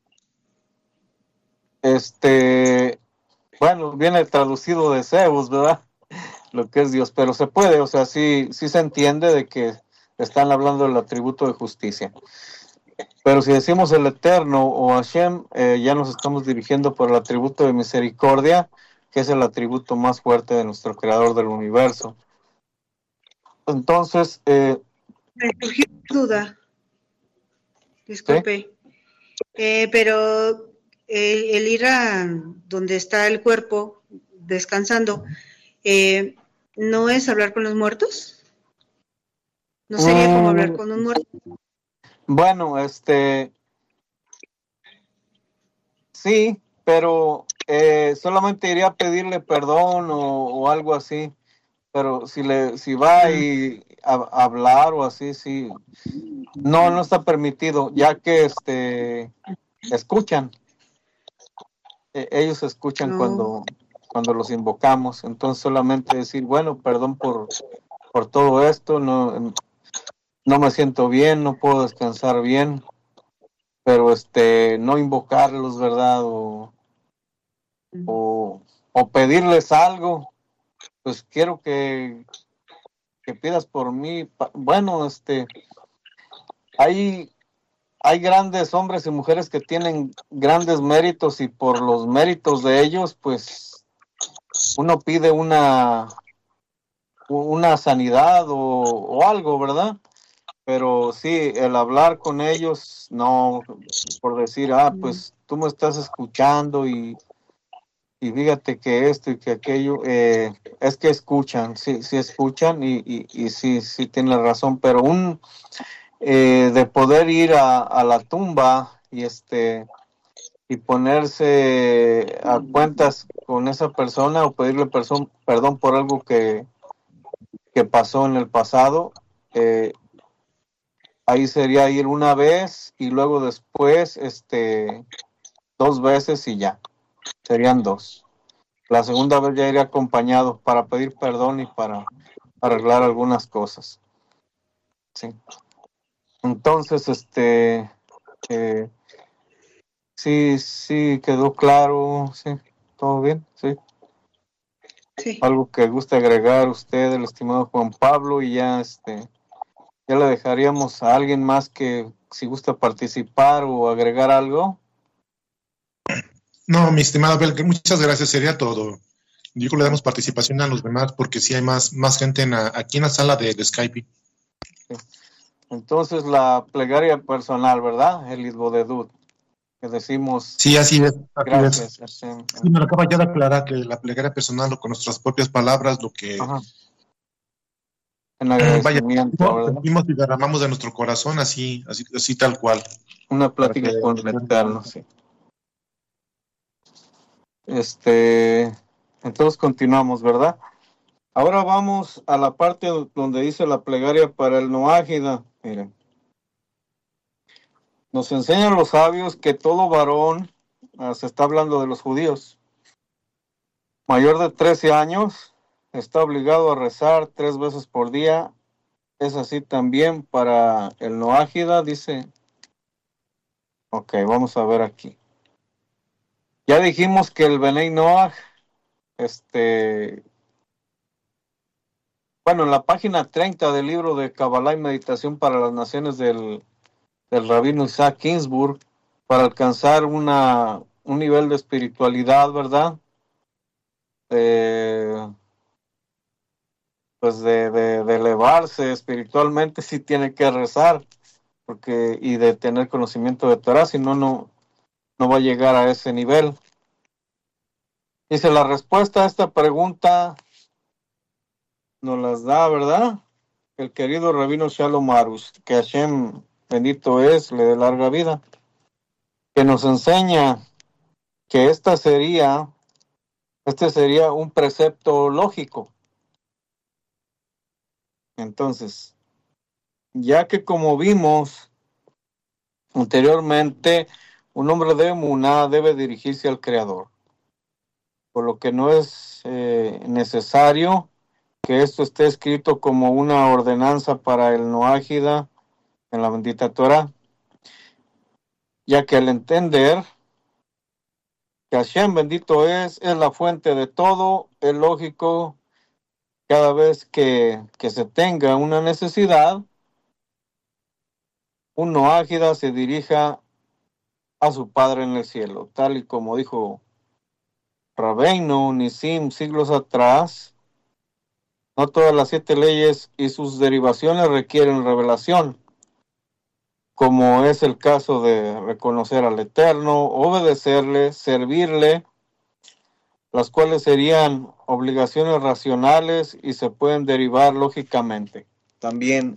Bueno, viene traducido de Zeus, ¿verdad? Lo que es Dios, pero se puede, o sea, sí se entiende de que están hablando del atributo de justicia. Pero si decimos el Eterno o Hashem, ya nos estamos dirigiendo por el atributo de misericordia, que es el atributo más fuerte de nuestro Creador del universo. Entonces, Me surgió una duda, disculpe, pero el ir a donde está el cuerpo descansando, ¿no es hablar con los muertos? ¿No sería como hablar con un muerto? Bueno, sí, pero solamente iría a pedirle perdón o algo así. Pero si va y a hablar o así, sí, no está permitido, ya que escuchan, ellos escuchan No. cuando los invocamos. Entonces solamente decir, bueno, perdón por todo esto, no me siento bien, no puedo descansar bien, pero no invocarlos, ¿verdad? O pedirles algo, pues quiero que pidas por mí. Bueno, hay grandes hombres y mujeres que tienen grandes méritos y por los méritos de ellos, pues uno pide una sanidad o algo, ¿verdad? Pero sí, el hablar con ellos, no, por decir, pues tú me estás escuchando y fíjate que esto y que aquello, es que escuchan, sí escuchan y sí tiene razón, pero de poder ir a la tumba y ponerse a cuentas con esa persona o pedirle perdón por algo que pasó en el pasado, ahí sería ir una vez y luego después, 2 veces y ya, serían 2. La segunda vez ya iría acompañado para pedir perdón y para arreglar algunas cosas. Sí. Entonces, eh, sí quedó claro, sí, todo bien, sí. Sí. Algo que guste agregar usted, el estimado Juan Pablo, y ya ya le dejaríamos a alguien más que si gusta participar o agregar algo. No, mi estimada Abel, que muchas gracias, sería todo. Yo creo que le damos participación a los demás porque sí hay más gente aquí en la sala de Skype. Entonces la plegaria personal, ¿verdad? El Idbodedut, que decimos Sí, así es. gracias, Hashem. Sí, me lo acaba ya de aclarar que la plegaria personal o con nuestras propias palabras, lo que Ajá. En vaya, agradecimiento, ¿verdad? sentimos y derramamos de nuestro corazón, así tal cual. Una Para plática que con el Eterno, sí. Entonces continuamos, ¿verdad? Ahora vamos a la parte donde dice la plegaria para el Noágida. Miren, nos enseñan los sabios que todo varón, se está hablando de los judíos, mayor de 13 años, está obligado a rezar 3 veces por día. Es así también para el Noágida, dice. Ok, vamos a ver aquí. Ya dijimos que el Benei Noach, bueno, en la página 30 del libro de Kabbalah y Meditación para las Naciones del rabino Isaac Ginsburg, para alcanzar un nivel de espiritualidad, ¿verdad? Pues de elevarse espiritualmente, sí tiene que rezar, y de tener conocimiento de Torah, si no, no va a llegar a ese nivel. Dice, la respuesta a esta pregunta nos las da, ¿verdad? El querido rabino Shalom Arush, que Hashem, bendito es, le dé larga vida, que nos enseña que este sería un precepto lógico. Entonces, ya que como vimos anteriormente, un hombre de emuná debe dirigirse al Creador, por lo que no es necesario que esto esté escrito como una ordenanza para el Noágida en la bendita Torah, ya que al entender que Hashem bendito es la fuente de todo, es lógico cada vez que se tenga una necesidad, un Noágida se dirija a su Padre en el cielo, tal y como dijo Rabbeinu Nisim siglos atrás. No todas las 7 leyes y sus derivaciones requieren revelación, como es el caso de reconocer al Eterno, obedecerle, servirle, las cuales serían obligaciones racionales y se pueden derivar lógicamente. También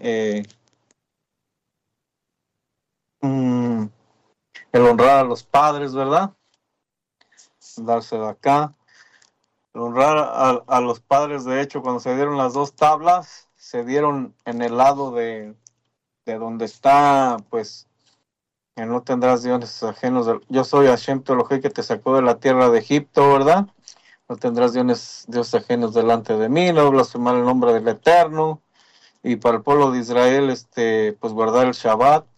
el honrar a los padres, ¿verdad? Darse de acá. El honrar a los padres, de hecho, cuando se dieron las 2 tablas, se dieron en el lado de donde está, pues, que no tendrás dioses ajenos. Yo soy Hashem tu Elohim que te sacó de la tierra de Egipto, ¿verdad? No tendrás dioses ajenos delante de mí, no blasfemar el nombre del Eterno. Y para el pueblo de Israel, pues guardar el Shabbat.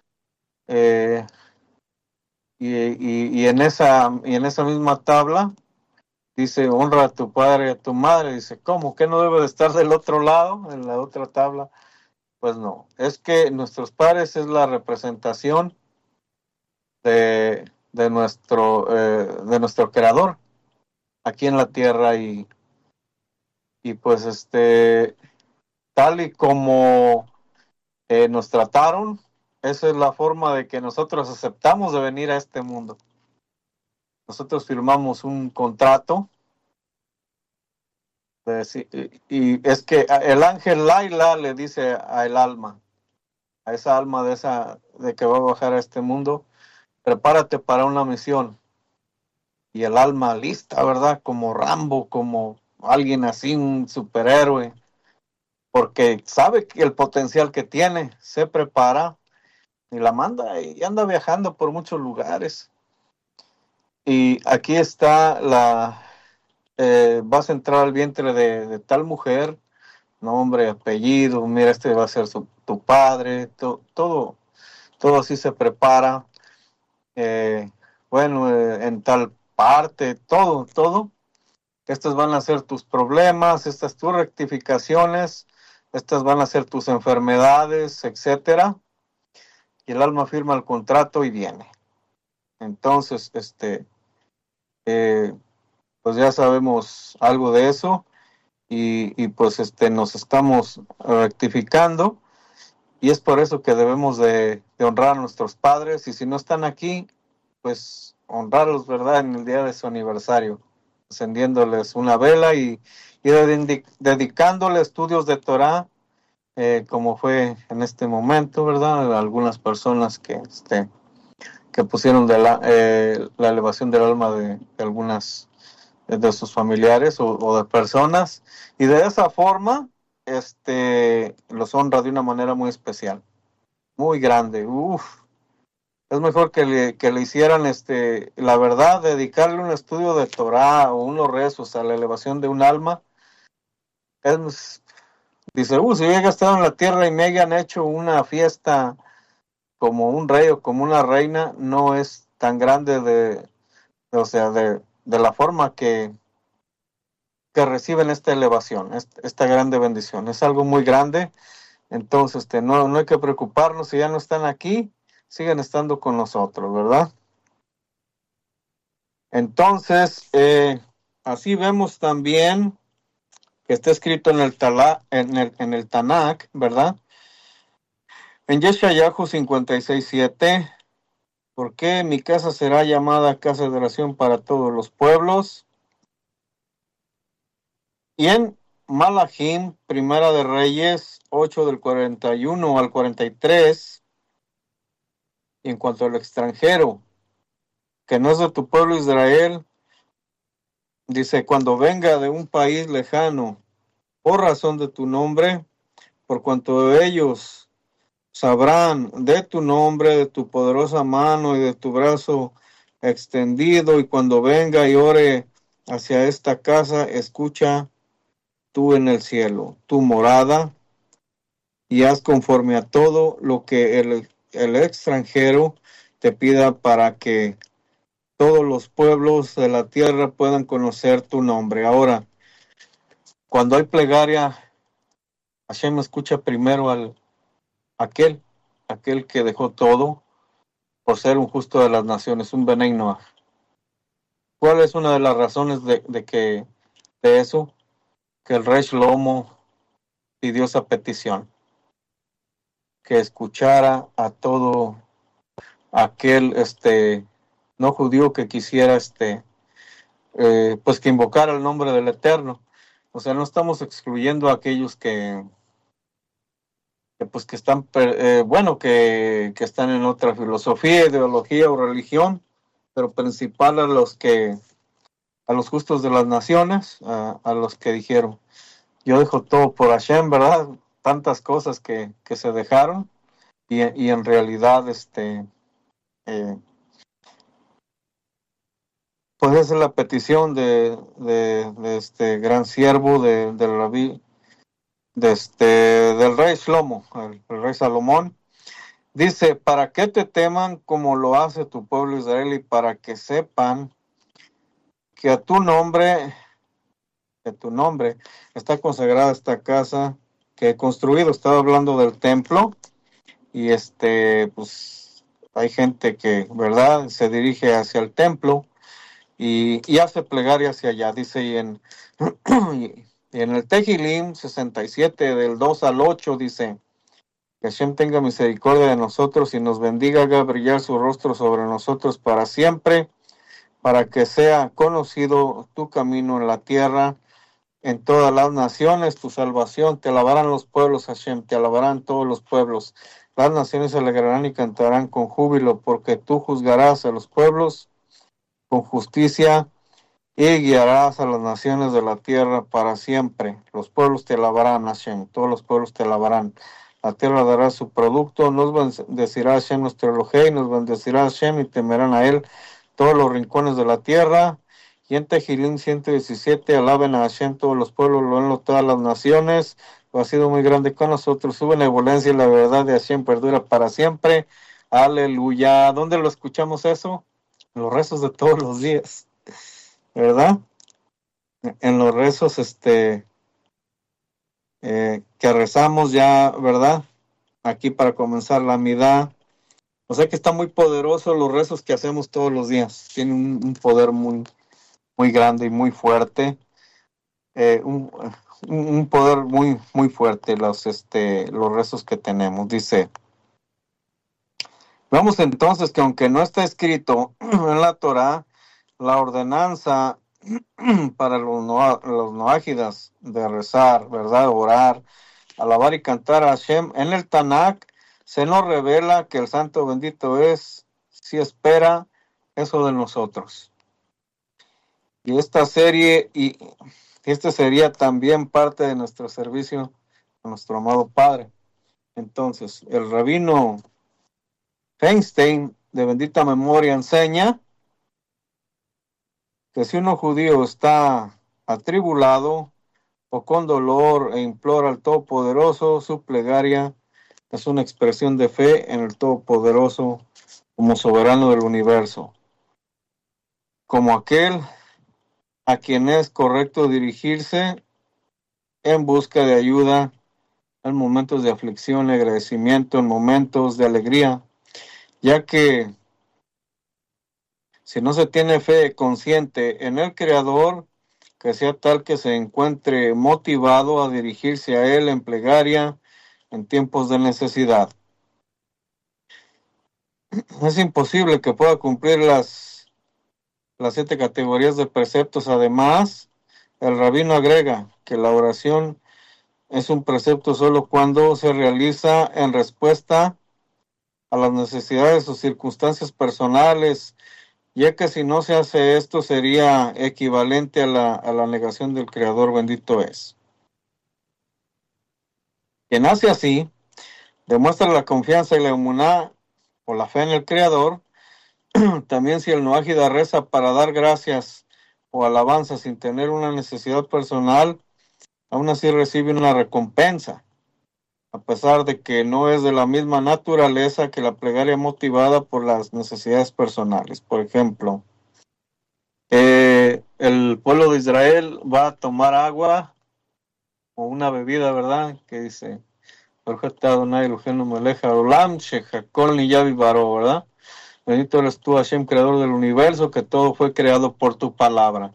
Y en esa misma tabla dice, honra a tu padre y a tu madre. Dice, ¿cómo? ¿Que no debe de estar del otro lado, en la otra tabla? Pues no, es que nuestros padres es la representación de nuestro creador. aquí en la tierra y pues tal y como nos trataron, esa es la forma de que nosotros aceptamos de venir a este mundo. Nosotros firmamos un contrato y es que el ángel Laila le dice a el alma, a esa alma de que va a bajar a este mundo, prepárate para una misión. Y el alma lista, ¿verdad? Como Rambo, como alguien así, un superhéroe, porque sabe que el potencial que tiene, se prepara y la manda y anda viajando por muchos lugares. Y aquí está vas a entrar al vientre de tal mujer, nombre, apellido, mira, este va a ser tu padre, todo así se prepara. Bueno, en tal parte, todo. Estos van a ser tus problemas, estas tus rectificaciones, estas van a ser tus enfermedades, etcétera. Y el alma firma el contrato y viene. Entonces, pues ya sabemos algo de eso y pues nos estamos rectificando y es por eso que debemos de honrar a nuestros padres y si no están aquí, pues honrarlos, ¿verdad? En el día de su aniversario, encendiéndoles una vela y dedicándole estudios de Torah, como fue en este momento, ¿verdad? Algunas personas que pusieron la elevación del alma de algunas de sus familiares o de personas y de esa forma los honra de una manera muy especial, muy grande. Es mejor que le hicieran la verdad, dedicarle un estudio de Torah o unos rezos a la elevación de un alma. Dice, si hubiera estado en la tierra y me hayan hecho una fiesta como un rey o como una reina, no es tan grande de la forma que reciben esta elevación, esta grande bendición. Es algo muy grande, entonces no hay que preocuparnos si ya no están aquí, siguen estando con nosotros, ¿verdad? Entonces, así vemos también que está escrito en el Tanakh, ¿verdad? En Yeshayahu 56:7, ¿por qué mi casa será llamada casa de oración para todos los pueblos? Y en Malachim, Primera de Reyes, 8 del 41 al 43, y en cuanto al extranjero, que no es de tu pueblo Israel, dice, cuando venga de un país lejano, por razón de tu nombre, por cuanto ellos sabrán de tu nombre, de tu poderosa mano y de tu brazo extendido, y cuando venga y ore hacia esta casa, escucha tú en el cielo, tu morada, y haz conforme a todo lo que el extranjero te pida para que todos los pueblos de la tierra puedan conocer tu nombre. Ahora, cuando hay plegaria, Hashem escucha primero aquel que dejó todo por ser un justo de las naciones, un Benei Noach. ¿Cuál es una de las razones de eso? Que el rey Shlomo pidió esa petición, que escuchara a todo aquel no judío que quisiera pues que invocara el nombre del Eterno. O sea, no estamos excluyendo a aquellos que están que están en otra filosofía, ideología o religión, pero principal a los justos de las naciones, a los que dijeron, yo dejo todo por Hashem, ¿verdad? Tantas cosas que se dejaron y en realidad pues esa es la petición de este gran siervo del rabí del rey Shlomo, el rey Salomón. Dice, para que te teman como lo hace tu pueblo Israel y para que sepan que a tu nombre está consagrada esta casa que he construido. Estaba hablando del templo y pues hay gente que, ¿verdad?, se dirige hacia el templo y hace plegaria hacia allá. Dice, y en, y en el Tehilim 67, del 2 al 8, dice, que Hashem tenga misericordia de nosotros y nos bendiga, haga brillar su rostro sobre nosotros para siempre, para que sea conocido tu camino en la tierra, en todas las naciones, tu salvación. Te alabarán los pueblos, Hashem, te alabarán todos los pueblos. Las naciones se alegrarán y cantarán con júbilo, porque tú juzgarás a los pueblos con justicia y guiarás a las naciones de la tierra para siempre. Los pueblos te alabarán, Hashem, todos los pueblos te alabarán. La tierra dará su producto, nos bendecirá Hashem nuestro Elohei, nos bendecirá Hashem y temerán a él todos los rincones de la tierra. Y en Tehilim 117, alaben a Hashem todos los pueblos, loenlo todas las naciones, ha sido muy grande con nosotros, su benevolencia y la verdad de Hashem perdura para siempre. Aleluya. ¿Dónde lo escuchamos eso? En los rezos de todos los días, ¿verdad? En los rezos que rezamos ya, ¿verdad? Aquí para comenzar la midá. O sea que está muy poderoso los rezos que hacemos todos los días. Tiene un poder muy, muy grande y muy fuerte. Un poder muy, muy fuerte los rezos que tenemos. Dice, vemos entonces que aunque no está escrito en la Torá, la ordenanza para los noágidas de rezar, ¿verdad? Orar, alabar y cantar a Hashem en el Tanakh, se nos revela que el santo bendito es, si espera eso de nosotros. Y esta serie, y este sería también parte de nuestro servicio a nuestro amado Padre. Entonces, el rabino Feinstein, de bendita memoria, enseña que si uno judío está atribulado o con dolor e implora al Todopoderoso, su plegaria es una expresión de fe en el Todopoderoso como soberano del universo, como aquel a quien es correcto dirigirse en busca de ayuda en momentos de aflicción y agradecimiento, en momentos de alegría, ya que si no se tiene fe consciente en el Creador, que sea tal que se encuentre motivado a dirigirse a Él en plegaria en tiempos de necesidad. Es imposible que pueda cumplir las 7 categorías de preceptos. Además, el rabino agrega que la oración es un precepto solo cuando se realiza en respuesta a las necesidades o circunstancias personales, ya que si no se hace esto sería equivalente a la negación del Creador bendito es. Quien hace así, demuestra la confianza y la emuná o la fe en el Creador. También si el noágida reza para dar gracias o alabanza sin tener una necesidad personal, aún así recibe una recompensa, a pesar de que no es de la misma naturaleza que la plegaria motivada por las necesidades personales. Por ejemplo, el pueblo de Israel va a tomar agua o una bebida, ¿verdad? Que dice, ¿verdad? Bendito eres tú, Hashem, creador del universo, que todo fue creado por tu palabra.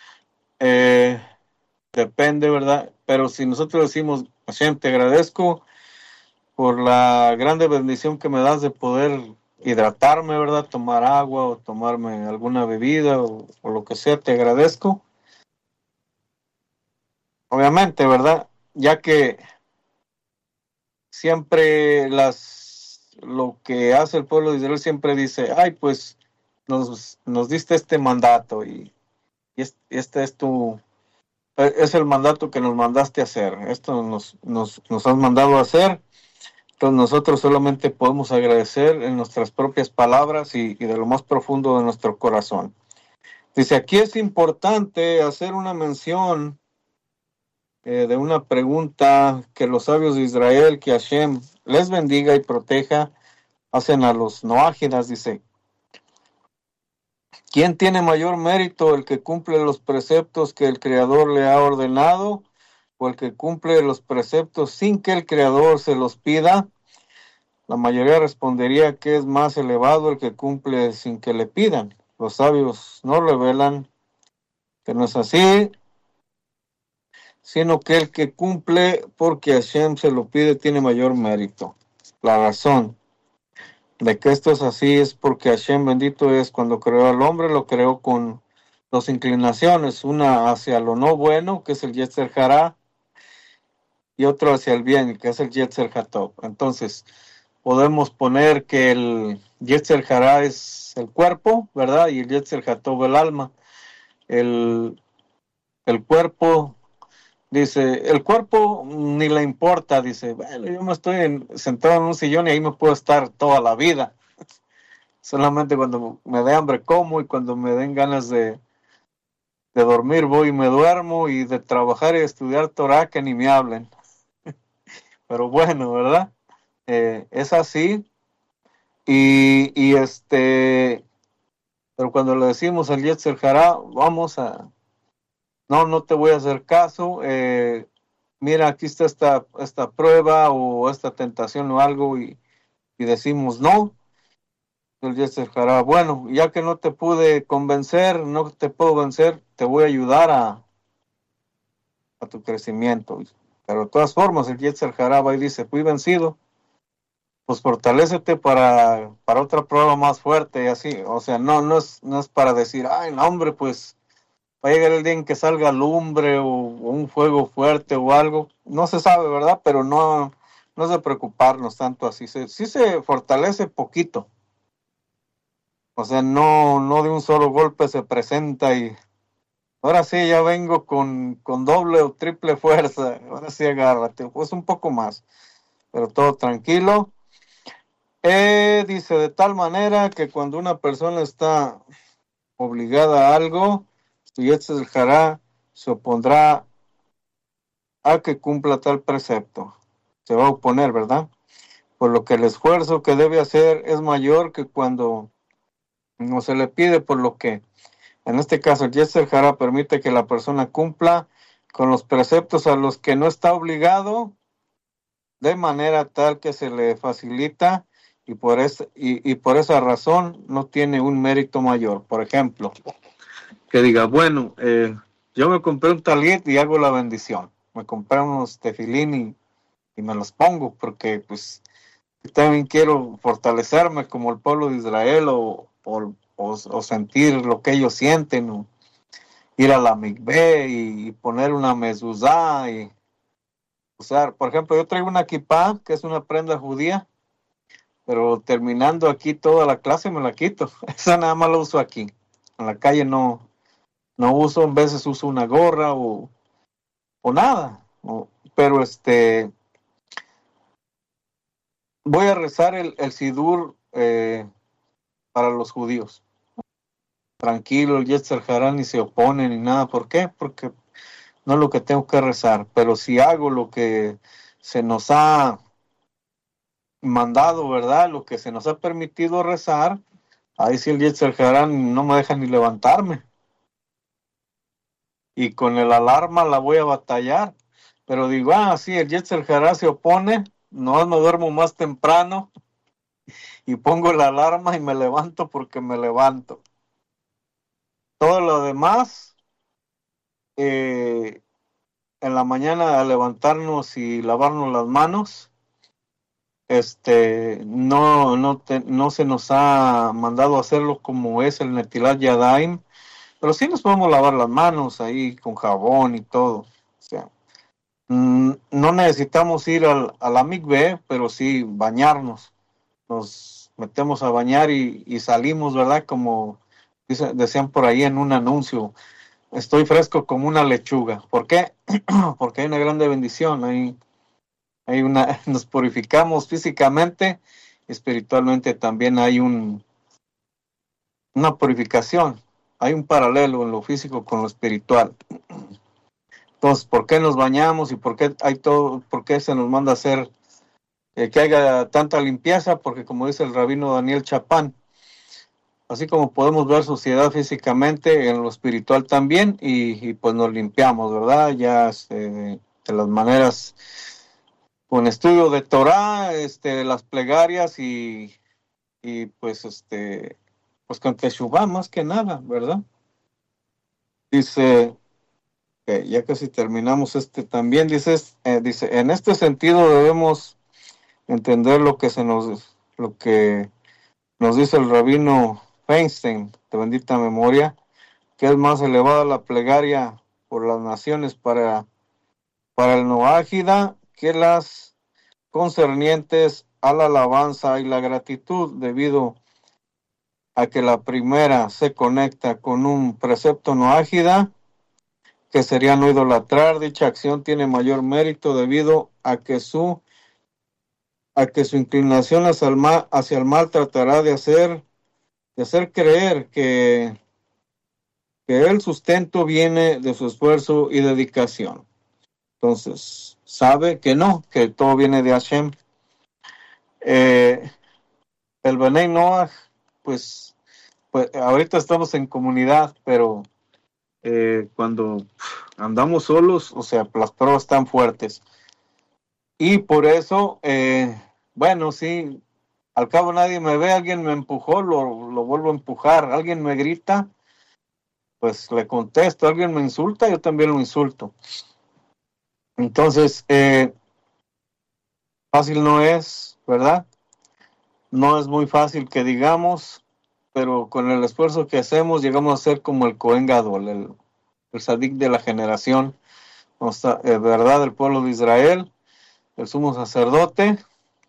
Depende, ¿verdad? Pero si nosotros decimos, Hashem, te agradezco por la grande bendición que me das de poder hidratarme, ¿verdad? Tomar agua o tomarme alguna bebida o lo que sea, te agradezco. Obviamente, ¿verdad? Ya que siempre lo que hace el pueblo de Israel siempre dice, ay, pues nos diste este mandato y este es el mandato que nos mandaste a hacer. Esto nos has mandado a hacer. Entonces nosotros solamente podemos agradecer en nuestras propias palabras y de lo más profundo de nuestro corazón. Dice, aquí es importante hacer una mención de una pregunta que los sabios de Israel, que Hashem les bendiga y proteja, hacen a los noágidas. Dice, ¿quién tiene mayor mérito, el que cumple los preceptos que el Creador le ha ordenado o el que cumple los preceptos sin que el Creador se los pida? La mayoría respondería que es más elevado el que cumple sin que le pidan. Los sabios no revelan que no es así, sino que el que cumple porque Hashem se lo pide tiene mayor mérito. La razón de que esto es así es porque Hashem bendito es, cuando creó al hombre, lo creó con dos inclinaciones, una hacia lo no bueno, que es el Yetzer Hará, y otro hacia el bien, que es el Yetzer Hatov. Entonces, podemos poner que el Yetzer Hará es el cuerpo, ¿verdad? Y el Yetzer Hatov el alma. El cuerpo, dice, el cuerpo ni le importa, dice, bueno, yo me estoy sentado en un sillón y ahí me puedo estar toda la vida. Solamente cuando me dé hambre como, y cuando me den ganas de dormir voy y me duermo, y de trabajar y estudiar Torah que ni me hablen. Pero bueno, ¿verdad? Es así. Y pero cuando le decimos al Yetzer Hará, vamos a, no te voy a hacer caso, mira, aquí está esta prueba o esta tentación o algo, y decimos no. El Yetzer Hará, bueno, ya que no te pude convencer, no te puedo vencer, te voy a ayudar a tu crecimiento. Pero de todas formas, el Yetzer Hará va y dice, fui vencido, pues fortalécete para otra prueba más fuerte, y así. O sea, no es para decir, ay, no, hombre, pues va a llegar el día en que salga lumbre o un fuego fuerte o algo. No se sabe, ¿verdad? Pero no es de preocuparnos tanto así. Sí se fortalece poquito. O sea, no de un solo golpe se presenta y ahora sí ya vengo con doble o triple fuerza. Ahora sí agárrate. Pues un poco más. Pero todo tranquilo. Dice, de tal manera que cuando una persona está obligada a algo, su Yetzer Hará se opondrá a que cumpla tal precepto. Se va a oponer, ¿verdad? Por lo que el esfuerzo que debe hacer es mayor que cuando no se le pide, por lo que en este caso el Yetzer Hará permite que la persona cumpla con los preceptos a los que no está obligado, de manera tal que se le facilita, y por esa razón no tiene un mérito mayor. Por ejemplo, que diga, bueno, yo me compré un talit y hago la bendición. Me compré unos tefilín y me los pongo porque pues también quiero fortalecerme como el pueblo de Israel, o sentir lo que ellos sienten, o ir a la mikvé y poner una mezuzá y usar, por ejemplo, yo traigo una kipá, que es una prenda judía, pero terminando aquí toda la clase me la quito. Esa nada más la uso aquí. En la calle no uso, a veces uso una gorra o nada. Pero voy a rezar el Sidur para los judíos. Tranquilo, el Yetzer Hará ni se opone ni nada. ¿Por qué? Porque no es lo que tengo que rezar. Pero si hago lo que se nos ha mandado, ¿verdad? Lo que se nos ha permitido rezar, ahí sí el Yetzer Hará no me deja ni levantarme. Y con el alarma la voy a batallar. Pero digo, sí, el Yetzer Hará se opone, no me duermo más temprano y pongo la alarma y me levanto porque me levanto. Todo lo demás, en la mañana al levantarnos y lavarnos las manos, no se nos ha mandado hacerlo como es el Netilat Yadayim, pero sí nos podemos lavar las manos ahí con jabón y todo. O sea, no necesitamos ir a la mikvé, pero sí bañarnos. Nos metemos a bañar y salimos, ¿verdad? Como decían por ahí en un anuncio, estoy fresco como una lechuga. ¿Por qué? Porque hay una grande bendición. Nos purificamos físicamente, espiritualmente también hay una purificación. Hay un paralelo en lo físico con lo espiritual. Entonces, ¿por qué nos bañamos y por qué se nos manda a hacer que haya tanta limpieza? Porque como dice el rabino Daniel Chapán, así como podemos ver suciedad físicamente, en lo espiritual también, y pues nos limpiamos, ¿verdad? Ya de las maneras, con estudio de Torah, las plegarias y pues pues con Teshuvah más que nada, ¿verdad? Dice, ya casi terminamos también, dice, en este sentido debemos entender lo que nos dice el rabino Feinstein, de bendita memoria, que es más elevada la plegaria por las naciones para el Noágida que las concernientes a la alabanza y la gratitud, debido a que la primera se conecta con un precepto noágida, que sería no idolatrar. Dicha acción tiene mayor mérito debido a que su inclinación hacia el mal tratará de hacer creer que el sustento viene de su esfuerzo y dedicación. Entonces, sabe que no, que todo viene de Hashem. El Benei Noach, pues ahorita estamos en comunidad, pero cuando andamos solos, o sea, las pruebas están fuertes. Y por eso, bueno, sí, al cabo nadie me ve, alguien me empujó, lo vuelvo a empujar, alguien me grita, pues le contesto, alguien me insulta, yo también lo insulto. Entonces, fácil no es, ¿verdad? No es muy fácil que digamos, pero con el esfuerzo que hacemos llegamos a ser como el Cohen Gadol, el Sadik de la generación, ¿verdad? El pueblo de Israel, el sumo sacerdote,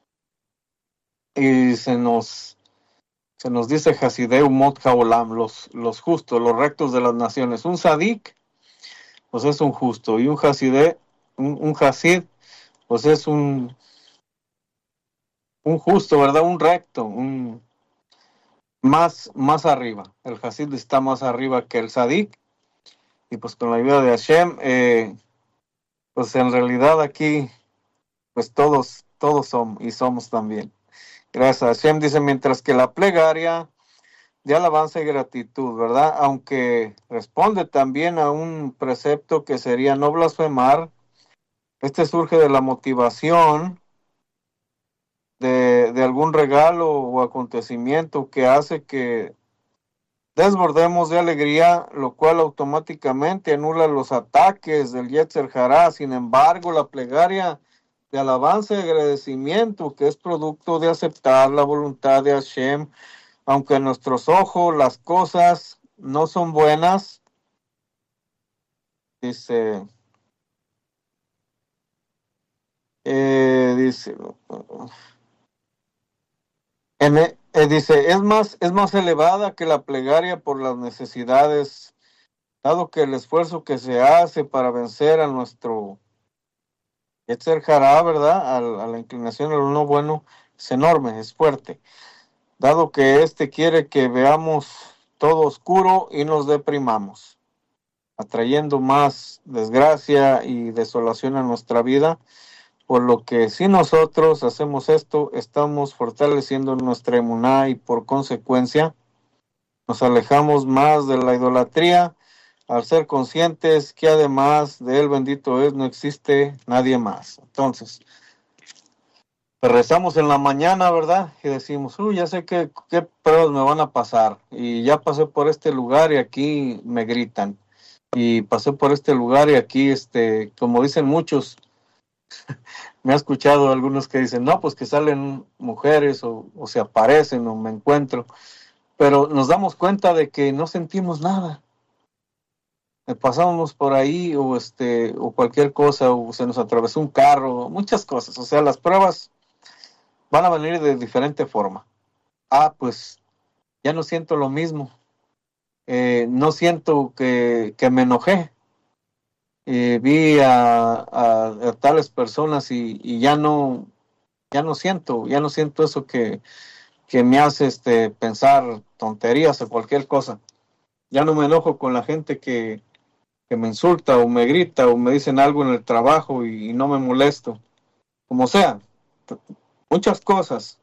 y se nos dice Hasideu Mot Haolam, los justos, los rectos de las naciones. Un Sadik, pues es un justo, y un Hasid, pues es un justo, ¿verdad? Un recto, más arriba. El Hasid está más arriba que el Sadik, y pues con la ayuda de Hashem, pues en realidad aquí, pues todos somos también. Gracias a Hashem, dice, mientras que la plegaria de alabanza y gratitud, ¿verdad? Aunque responde también a un precepto que sería no blasfemar, surge de la motivación de algún regalo o acontecimiento que hace que desbordemos de alegría, lo cual automáticamente anula los ataques del Yetzer Hará. Sin embargo, la plegaria de alabanza y agradecimiento, que es producto de aceptar la voluntad de Hashem, aunque a nuestros ojos las cosas no son buenas, dice, dice, es más elevada que la plegaria por las necesidades, dado que el esfuerzo que se hace para vencer a nuestro Yetzer Hará, ¿verdad? A la inclinación a lo no bueno, es enorme, es fuerte, dado que quiere que veamos todo oscuro y nos deprimamos, atrayendo más desgracia y desolación a nuestra vida, por lo que si nosotros hacemos esto, estamos fortaleciendo nuestra emuná y por consecuencia nos alejamos más de la idolatría, al ser conscientes que además de él bendito es, no existe nadie más. Entonces, rezamos en la mañana, ¿verdad? Y decimos, ya sé qué pruebas me van a pasar, y ya pasé por este lugar y aquí me gritan, y pasé por este lugar y aquí, como dicen muchos, me ha escuchado algunos que dicen, no, pues que salen mujeres o se aparecen o me encuentro, pero nos damos cuenta de que no sentimos nada. Pasamos por ahí o cualquier cosa, o se nos atravesó un carro, muchas cosas. O sea, las pruebas van a venir de diferente forma. Pues ya no siento lo mismo. No siento que me enojé. Vi a tales personas y ya no siento eso que me hace pensar tonterías o cualquier cosa. Ya no me enojo con la gente que me insulta o me grita o me dicen algo en el trabajo y no me molesto. Como sea, muchas cosas.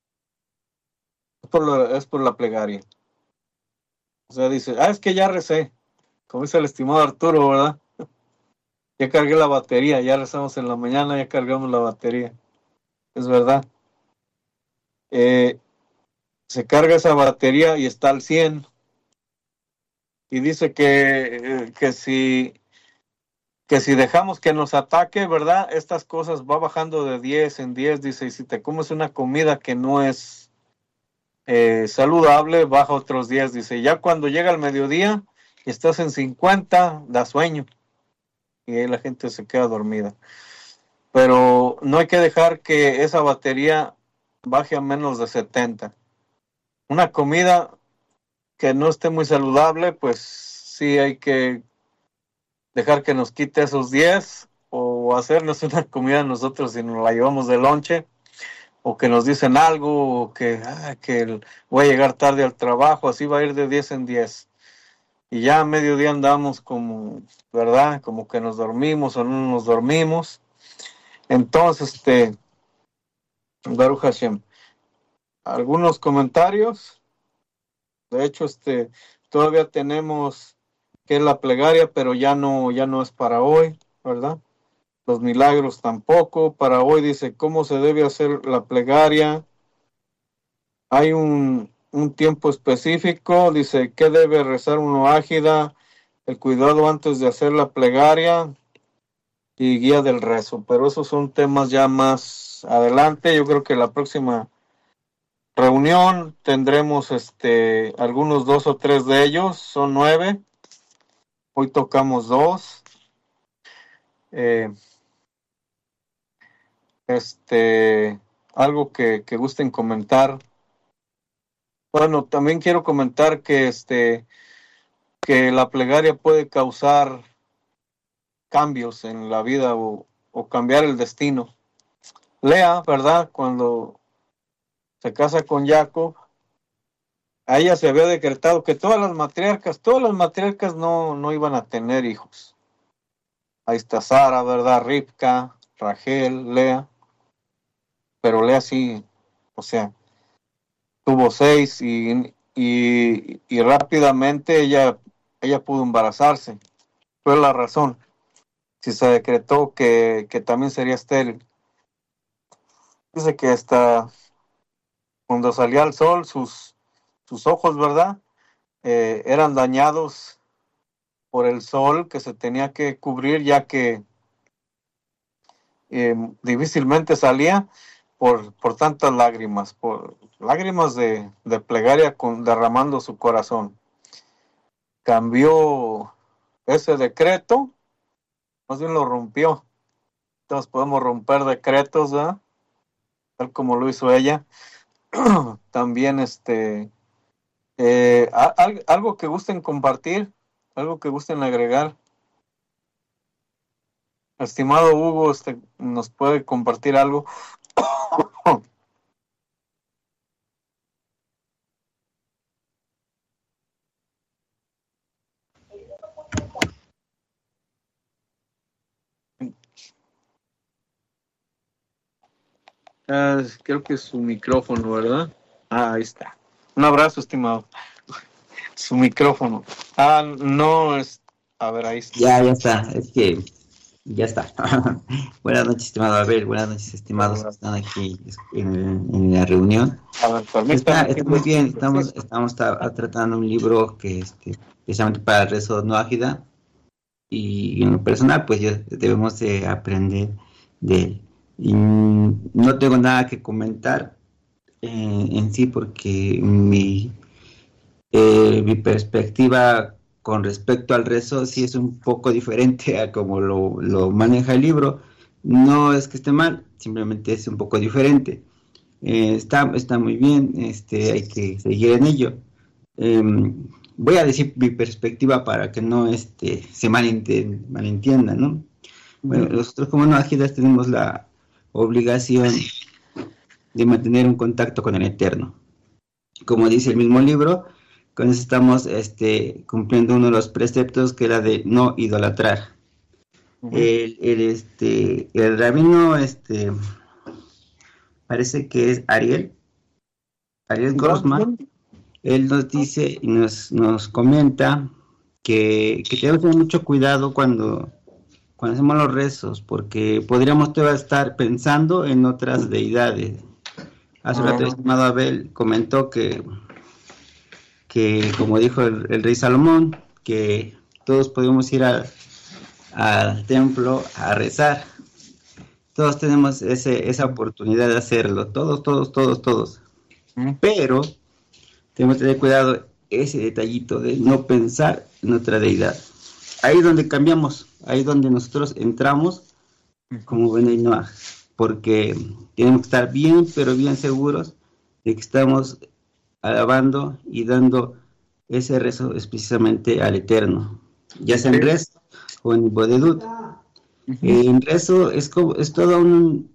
Es por la plegaria. O sea, dice, es que ya recé. Como dice el estimado Arturo, ¿verdad? Ya cargué la batería, ya rezamos en la mañana, ya cargamos la batería. Es verdad. se carga esa batería y está al 100. Y dice que si dejamos que nos ataque, ¿verdad? Estas cosas va bajando de 10 en 10. Dice, y si te comes una comida que no es saludable, baja otros 10. Dice, ya cuando llega el mediodía y estás en 50, da sueño. Y ahí la gente se queda dormida. Pero no hay que dejar que esa batería baje a menos de 70. Una comida que no esté muy saludable, pues sí hay que dejar que nos quite esos 10 o hacernos una comida nosotros si nos la llevamos de lonche, o que nos dicen algo, o que voy a llegar tarde al trabajo, así va a ir de 10 en 10. Y ya a mediodía andamos como, ¿verdad? Como que nos dormimos o no nos dormimos. Entonces, Baruch Hashem. Algunos comentarios. De hecho, todavía tenemos que es la plegaria, pero ya no es para hoy, ¿verdad? Los milagros tampoco. Para hoy dice, ¿cómo se debe hacer la plegaria? Hay un tiempo específico. Dice, ¿qué debe rezar uno ágida? El cuidado antes de hacer la plegaria y guía del rezo. Pero esos son temas ya más adelante. Yo creo que la próxima reunión tendremos algunos 2 o 3 de ellos. Son 9. Hoy tocamos 2. Algo que gusten comentar. Bueno, también quiero comentar que que la plegaria puede causar cambios en la vida o cambiar el destino. Lea, ¿verdad? Cuando se casa con Jacob, a ella se había decretado que todas las matriarcas no iban a tener hijos. Ahí está Sara, ¿verdad? Rivka, Rachel, Lea. Pero Lea sí, o sea, tuvo 6 y rápidamente ella pudo embarazarse. Fue la razón. Si se decretó que también sería estéril. Dice que hasta cuando salía el sol, sus ojos, ¿verdad? Eran dañados por el sol que se tenía que cubrir, ya que difícilmente salía por tantas lágrimas, por lágrimas de plegaria derramando su corazón. Cambió ese decreto, más bien lo rompió. Entonces podemos romper decretos, ¿verdad? Tal como lo hizo ella. También algo que gusten compartir, algo que gusten agregar. Estimado Hugo, ¿nos puede compartir algo? Creo que es su micrófono, ¿verdad? Ahí está. Un abrazo, estimado. Su micrófono. No es. A ver, ahí está. Ya está. Es que ya está. Buenas noches, estimado Abel. Buenas noches, estimados que están aquí en la reunión. A ver, permítame. Está muy bien. Estamos tratando un libro que precisamente para el rezo no ágida. Y en lo personal, pues ya debemos de aprender de él. Y no tengo nada que comentar en sí porque mi perspectiva con respecto al rezo sí es un poco diferente a como lo maneja el libro. No es que esté mal, simplemente es un poco diferente. Está muy bien, hay que seguir en ello. Voy a decir mi perspectiva para que no se malentienda, ¿no? Bueno, nosotros como no ágidas tenemos la obligación de mantener un contacto con el Eterno. Como dice el mismo libro, con eso estamos cumpliendo uno de los preceptos que era de no idolatrar. Uh-huh. El rabino parece que es Ariel Grossman. Él nos dice y nos comenta que tenemos que tener mucho cuidado cuando hacemos los rezos, porque podríamos estar pensando en otras deidades, Hace rato el estimado Abel comentó que como dijo el rey Salomón, que todos podemos ir al templo a rezar. Todos tenemos esa oportunidad de hacerlo, todos. Pero tenemos que tener cuidado ese detallito de no pensar en otra deidad. Ahí es donde cambiamos, ahí es donde nosotros entramos como Benay Noah, porque tenemos que estar bien, pero bien seguros de que estamos alabando y dando ese rezo precisamente al Eterno, ya sea en rezo o en Bodedut. En rezo es todo un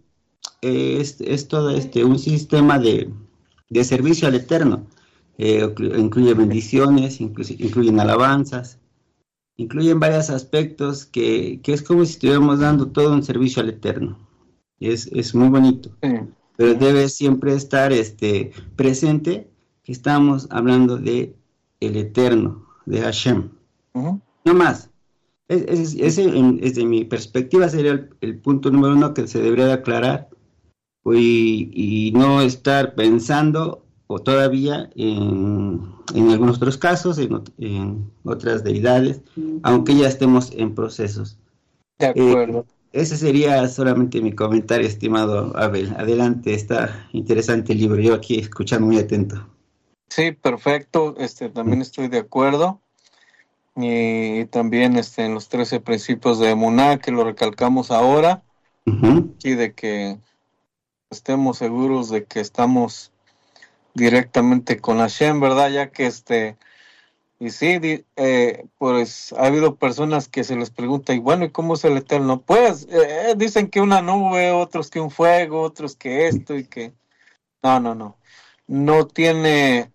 sistema de servicio al Eterno. Incluye bendiciones, incluyen alabanzas, incluyen varios aspectos que es como si estuviéramos dando todo un servicio al Eterno. Es muy bonito, pero debe siempre estar presente que estamos hablando de el Eterno, de Hashem. No más. Ese, desde mi perspectiva, sería el punto número 1 que se debería de aclarar, y no estar pensando o todavía en algunos otros casos, en otras deidades, aunque ya estemos en procesos. De acuerdo. Ese sería solamente mi comentario, estimado Abel. Adelante, está interesante el libro. Yo aquí escuchando muy atento. Sí, perfecto. También estoy de acuerdo. Y también en los 13 principios de Emuná, que lo recalcamos ahora, y de que estemos seguros de que estamos directamente con Hashem, ¿verdad? Ya que y sí, pues ha habido personas que se les pregunta, y bueno, ¿y cómo es el Eterno? Pues dicen que una nube, otros que un fuego, otros que esto, y que no tiene,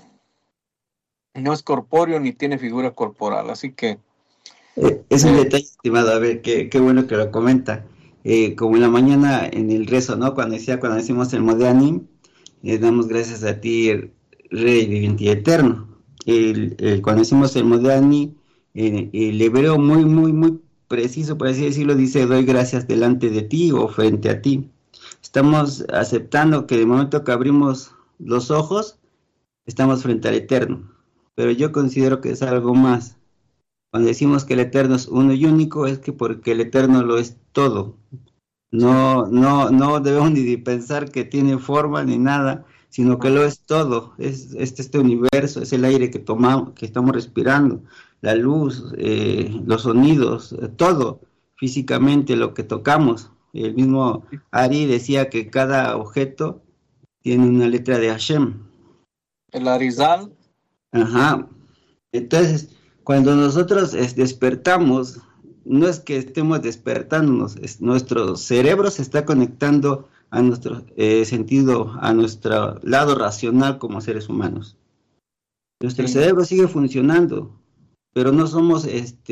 no es corpóreo ni tiene figura corporal, así que es un detalle, estimado. A ver, qué bueno que lo comenta. Como en la mañana en el rezo, ¿no? Cuando decimos el Modeanim, damos gracias a ti, Rey viviente y eterno. Cuando decimos el Modeani, el hebreo muy preciso, por así decirlo, dice: doy gracias delante de ti o frente a ti. Estamos aceptando que de momento que abrimos los ojos, estamos frente al Eterno. Pero yo considero que es algo más. Cuando decimos que el Eterno es uno y único, es que porque el Eterno lo es todo. No debemos ni pensar que tiene forma ni nada, sino que lo es todo. Es este universo, es el aire que tomamos, que estamos respirando, la luz, los sonidos, todo, físicamente lo que tocamos. El mismo Ari decía que cada objeto tiene una letra de Hashem. El Arizal. Ajá. Entonces, cuando nosotros despertamos, no es que estemos despertándonos, nuestro cerebro se está conectando a nuestro sentido, a nuestro lado racional como seres humanos. Nuestro cerebro sigue funcionando, pero no somos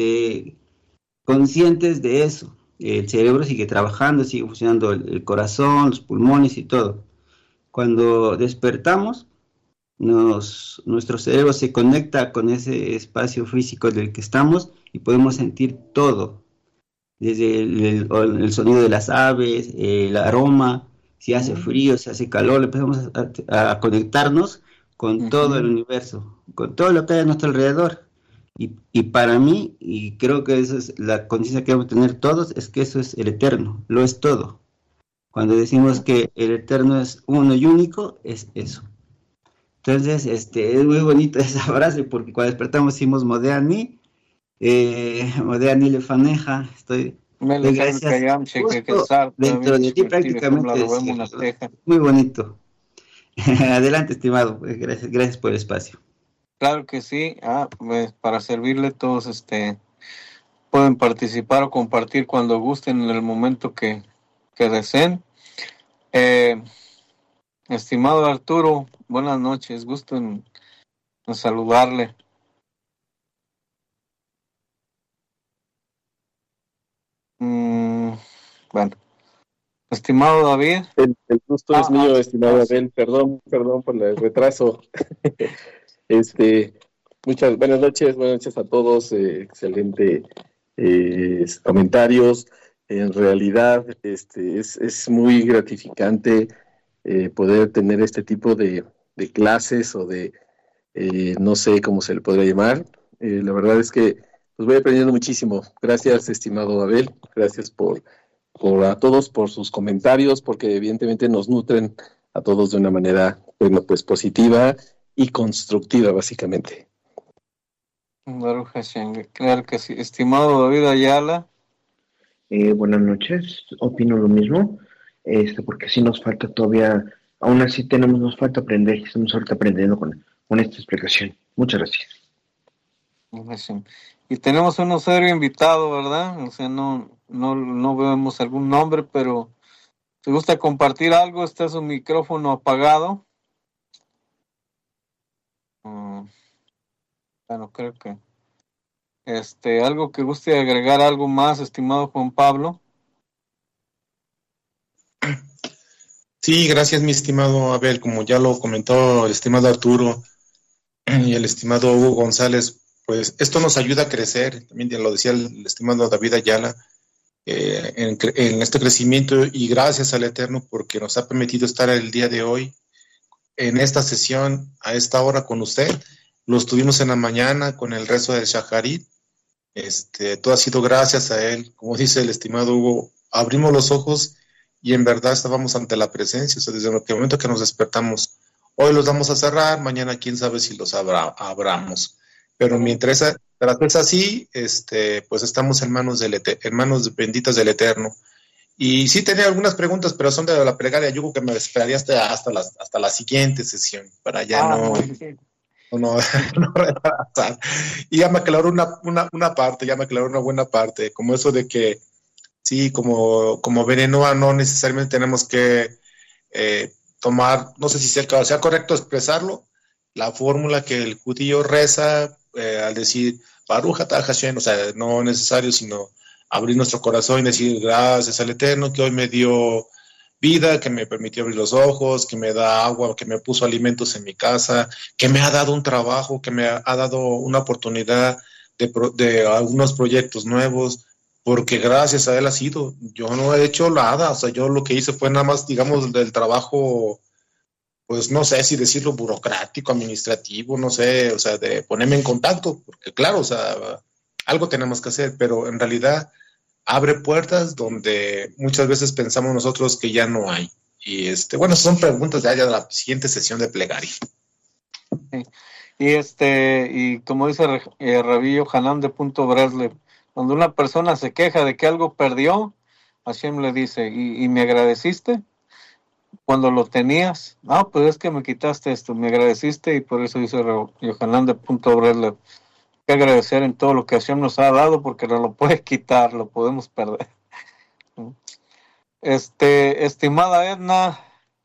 conscientes de eso. El cerebro sigue trabajando, sigue funcionando el corazón, los pulmones y todo. Cuando despertamos, nuestro cerebro se conecta con ese espacio físico del que estamos y podemos sentir todo, desde el sonido de las aves, el aroma, si hace frío, si hace calor, empezamos a conectarnos con todo el universo, con todo lo que hay a nuestro alrededor. Y para mí, y creo que esa es la conciencia que debemos tener todos, es que eso es el Eterno, lo es todo. Cuando decimos que el Eterno es uno y único, es eso. Entonces, es muy bonita esa frase, porque cuando despertamos decimos Modeani Lefaneja, estoy gracias, justo dentro de ti prácticamente, muy bonito. Adelante, estimado, gracias por el espacio. Claro que sí, pues, para servirle todos, pueden participar o compartir cuando gusten en el momento que deseen. Estimado Arturo, buenas noches, gusto en saludarle. Bueno, estimado David. El gusto es mío, estimado Abel. Perdón por el retraso. Muchas buenas noches a todos. Excelente comentarios. En realidad, es muy gratificante poder tener este tipo de clases o de, no sé cómo se le podría llamar. La verdad es que pues voy aprendiendo muchísimo. Gracias, estimado Abel. Gracias por a todos por sus comentarios, porque evidentemente nos nutren a todos de una manera, bueno, pues positiva y constructiva, básicamente. Baruch Hashem, claro que sí. Estimado David Ayala. Buenas noches, opino lo mismo, porque sí nos falta todavía, aún así nos falta aprender, estamos ahorita aprendiendo con esta explicación. Muchas gracias. Hashem. Y tenemos un serio invitado, ¿verdad? O sea, no vemos algún nombre, pero ¿te gusta compartir algo? ¿Está su micrófono apagado? Bueno, creo que algo que guste agregar algo más, estimado Juan Pablo. Sí, gracias, mi estimado Abel. Como ya lo comentó el estimado Arturo y el estimado Hugo González, pues esto nos ayuda a crecer. También ya lo decía el estimado David Ayala, en este crecimiento, y gracias al Eterno porque nos ha permitido estar el día de hoy en esta sesión a esta hora con usted. Lo estuvimos en la mañana con el rezo de Shacharit. Todo ha sido gracias a él. Como dice el estimado Hugo, abrimos los ojos y en verdad estábamos ante la presencia. O sea, desde el momento que nos despertamos, hoy los vamos a cerrar, mañana quién sabe si los abramos. Pero mientras es así, pues estamos en manos benditas del Eterno. Y sí tenía algunas preguntas, pero son de la plegaria. Yo creo que me esperaría hasta la siguiente sesión para ya no retrasar. Y ya me aclaró una parte, ya me aclaró una buena parte, como eso de que sí, como Benenoa no necesariamente tenemos que tomar, no sé si sea correcto expresarlo, la fórmula que el judío reza al decir Baruch atah Hashem, o sea, no necesario, sino abrir nuestro corazón y decir gracias al Eterno que hoy me dio vida, que me permitió abrir los ojos, que me da agua, que me puso alimentos en mi casa, que me ha dado un trabajo, que me ha dado una oportunidad de algunos proyectos nuevos, porque gracias a él ha sido. Yo no he hecho nada, o sea, yo lo que hice fue nada más, digamos, del trabajo, pues no sé si decirlo burocrático, administrativo, no sé, o sea, de ponerme en contacto, porque claro, o sea, algo tenemos que hacer, pero en realidad abre puertas donde muchas veces pensamos nosotros que ya no hay. Y bueno, son preguntas ya de la siguiente sesión de plegaria. Sí. Y como dice Rabí Yohanan de Punto Breslev, cuando una persona se queja de que algo perdió, Hashem le dice, ¿y me agradeciste? Cuando lo tenías, pues es que me quitaste esto, me agradeciste, y por eso dice Yohanan de Punto Breslev, que agradecer en todo lo que Hashem nos ha dado, porque no lo puede quitar, lo podemos perder. Estimada Edna,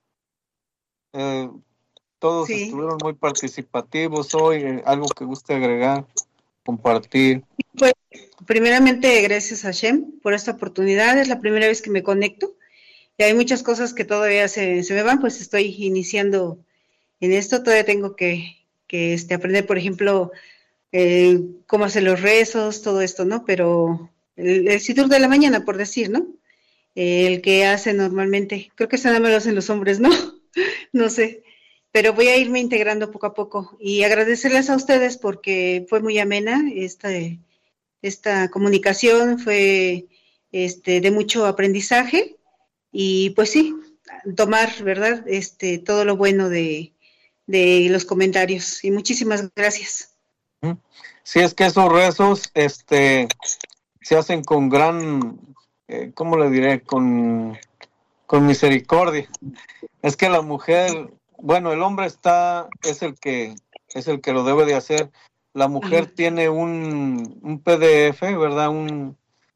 todos Sí. estuvieron muy participativos hoy, algo que guste agregar, compartir. Pues, primeramente, gracias a Hashem por esta oportunidad, es la primera vez que me conecto, y hay muchas cosas que todavía se me van, pues estoy iniciando en esto, todavía tengo que aprender, por ejemplo, cómo hacer los rezos, todo esto, ¿no? Pero el sidur de la mañana, por decir, ¿no? El que hace normalmente, creo que ese nada más lo hacen los hombres, ¿no? No sé, pero voy a irme integrando poco a poco y agradecerles a ustedes porque fue muy amena esta comunicación, fue de mucho aprendizaje y pues sí, tomar, ¿verdad? Todo lo bueno de los comentarios y muchísimas gracias. Sí, es que esos rezos se hacen con gran, ¿cómo le diré? Con misericordia. Es que la mujer, bueno, el hombre es el que lo debe de hacer. La mujer tiene un PDF, ¿verdad? Un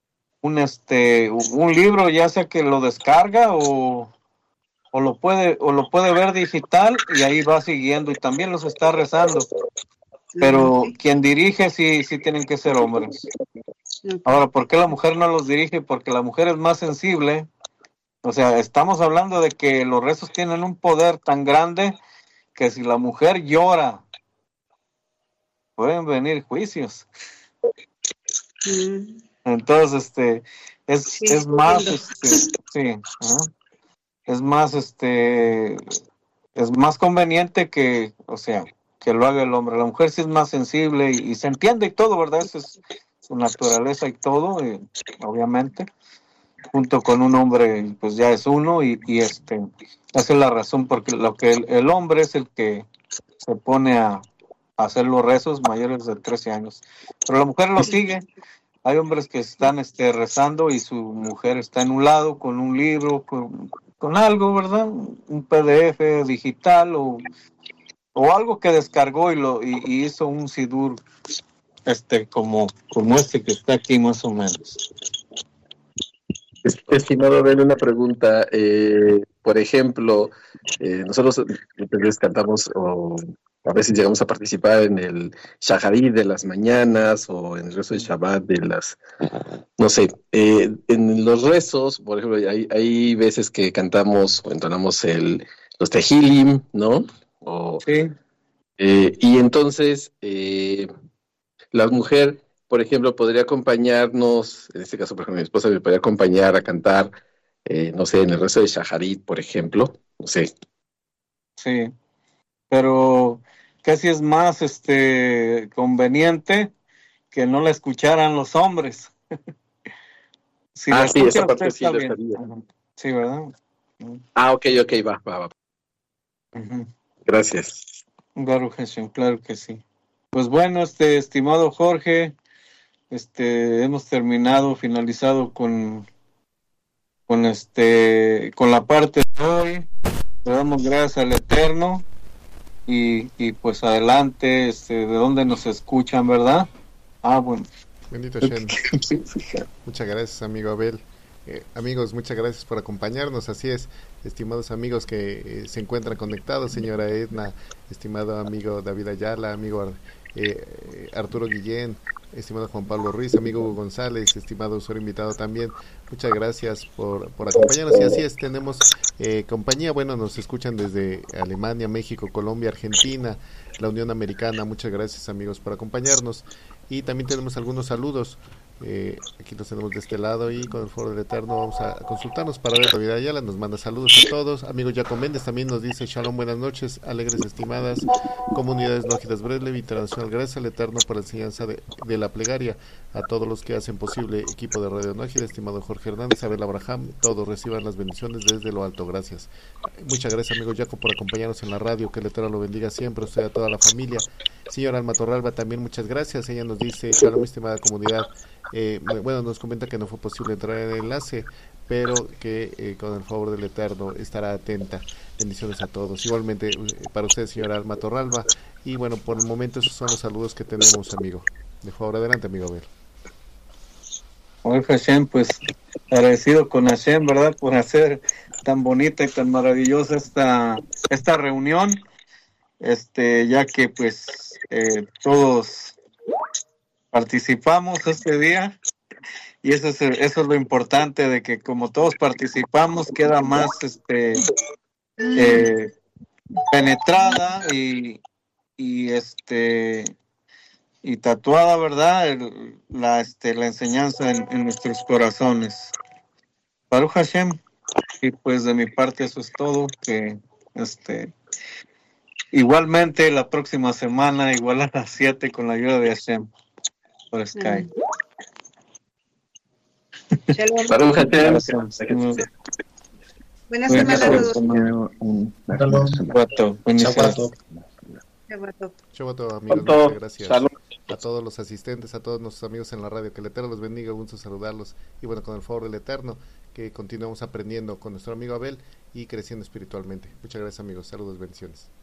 libro, ya sea que lo descarga o lo puede ver digital y ahí va siguiendo y también los está rezando. Pero quien dirige sí tienen que ser hombres. Ahora, ¿por qué la mujer no los dirige? Porque la mujer es más sensible. O sea, estamos hablando de que los rezos tienen un poder tan grande que si la mujer llora, pueden venir juicios. Entonces, es más, sí. es más, es más conveniente que, o sea, que lo haga el hombre. La mujer sí es más sensible y se entiende y todo, ¿verdad? Esa es su naturaleza y todo, obviamente. Junto con un hombre, pues ya es uno esa es la razón porque lo que el hombre es el que se pone a hacer los rezos mayores de 13 años. Pero la mujer lo sigue. Hay hombres que están rezando y su mujer está en un lado con un libro, con algo, ¿verdad? Un PDF digital o algo que descargó y hizo un sidur, como que está aquí más o menos. Estimado Abel, una pregunta. Por ejemplo, nosotros muchas veces cantamos o a veces llegamos a participar en el Shaharit de las mañanas o en el rezo de Shabbat de las, no sé, en los rezos, por ejemplo, hay veces que cantamos o entonamos los Tehilim, ¿no? Sí. Y entonces la mujer, por ejemplo, podría acompañarnos, en este caso, por ejemplo, mi esposa me podría acompañar a cantar, no sé, en el rezo de Shaharit, por ejemplo, no sé. Sí, pero casi es más conveniente que no la escucharan los hombres. Si la sí, escucha esa parte usted sí está lo bien. sabía. Sí, ¿verdad? Ok, va. Uh-huh. Gracias. Baruch Hashem, claro que sí. Pues bueno, estimado Jorge, hemos finalizado con la parte de hoy. Le damos gracias al Eterno y pues adelante, de dónde nos escuchan, ¿verdad? Bueno. Bendito Shem. Muchas gracias, amigo Abel. Amigos, muchas gracias por acompañarnos. Así es, estimados amigos que se encuentran conectados, señora Edna, estimado amigo David Ayala, amigo Arturo Guillén, estimado Juan Pablo Ruiz, amigo Hugo González, estimado usuario invitado también. Muchas gracias por acompañarnos. Y así es, tenemos compañía. Bueno, nos escuchan desde Alemania, México, Colombia, Argentina, la Unión Americana. Muchas gracias, amigos, por acompañarnos. Y también tenemos algunos saludos. Aquí los tenemos de este lado y con el foro del Eterno vamos a consultarnos para ver. David Ayala nos manda saludos a todos. Amigo Jacob Méndez también nos dice: Shalom, buenas noches, alegres estimadas comunidades lógicas Breslev Internacional. Gracias al Eterno por la enseñanza de la plegaria. A todos los que hacen posible equipo de Radio Nógida, estimado Jorge Hernández, Abel Abraham, todos reciban las bendiciones desde lo alto. Gracias. Muchas gracias, amigo Jacob, por acompañarnos en la radio. Que el Eterno lo bendiga siempre, usted y a toda la familia. Señora Alma Torralba, también muchas gracias. Ella nos dice: Shalom, estimada comunidad. Bueno, nos comenta que no fue posible entrar en el enlace, pero que con el favor del Eterno estará atenta. Bendiciones a todos. Igualmente para usted, señora Alma Torralba. Y bueno, por el momento esos son los saludos que tenemos, amigo. De favor, adelante, amigo Abel. Hashem, pues agradecido con Hashem, ¿verdad? Por hacer tan bonita y tan maravillosa esta reunión, ya que pues todos participamos este día y eso es lo importante, de que como todos participamos queda más penetrada y tatuada, ¿verdad? La enseñanza en nuestros corazones. Baruch Hashem. Y pues de mi parte eso es todo. Que igualmente la próxima semana, igual a las 7, con la ayuda de Hashem, por Skype. Baruch Hashem. Buenas semanas a todos. Shabbat, amigos, muchas gracias. A todos los asistentes, a todos nuestros amigos en la radio, que el Eterno los bendiga, un gusto saludarlos. Y bueno, con el favor del Eterno, que continuemos aprendiendo con nuestro amigo Abel y creciendo espiritualmente. Muchas gracias, amigos. Saludos, bendiciones.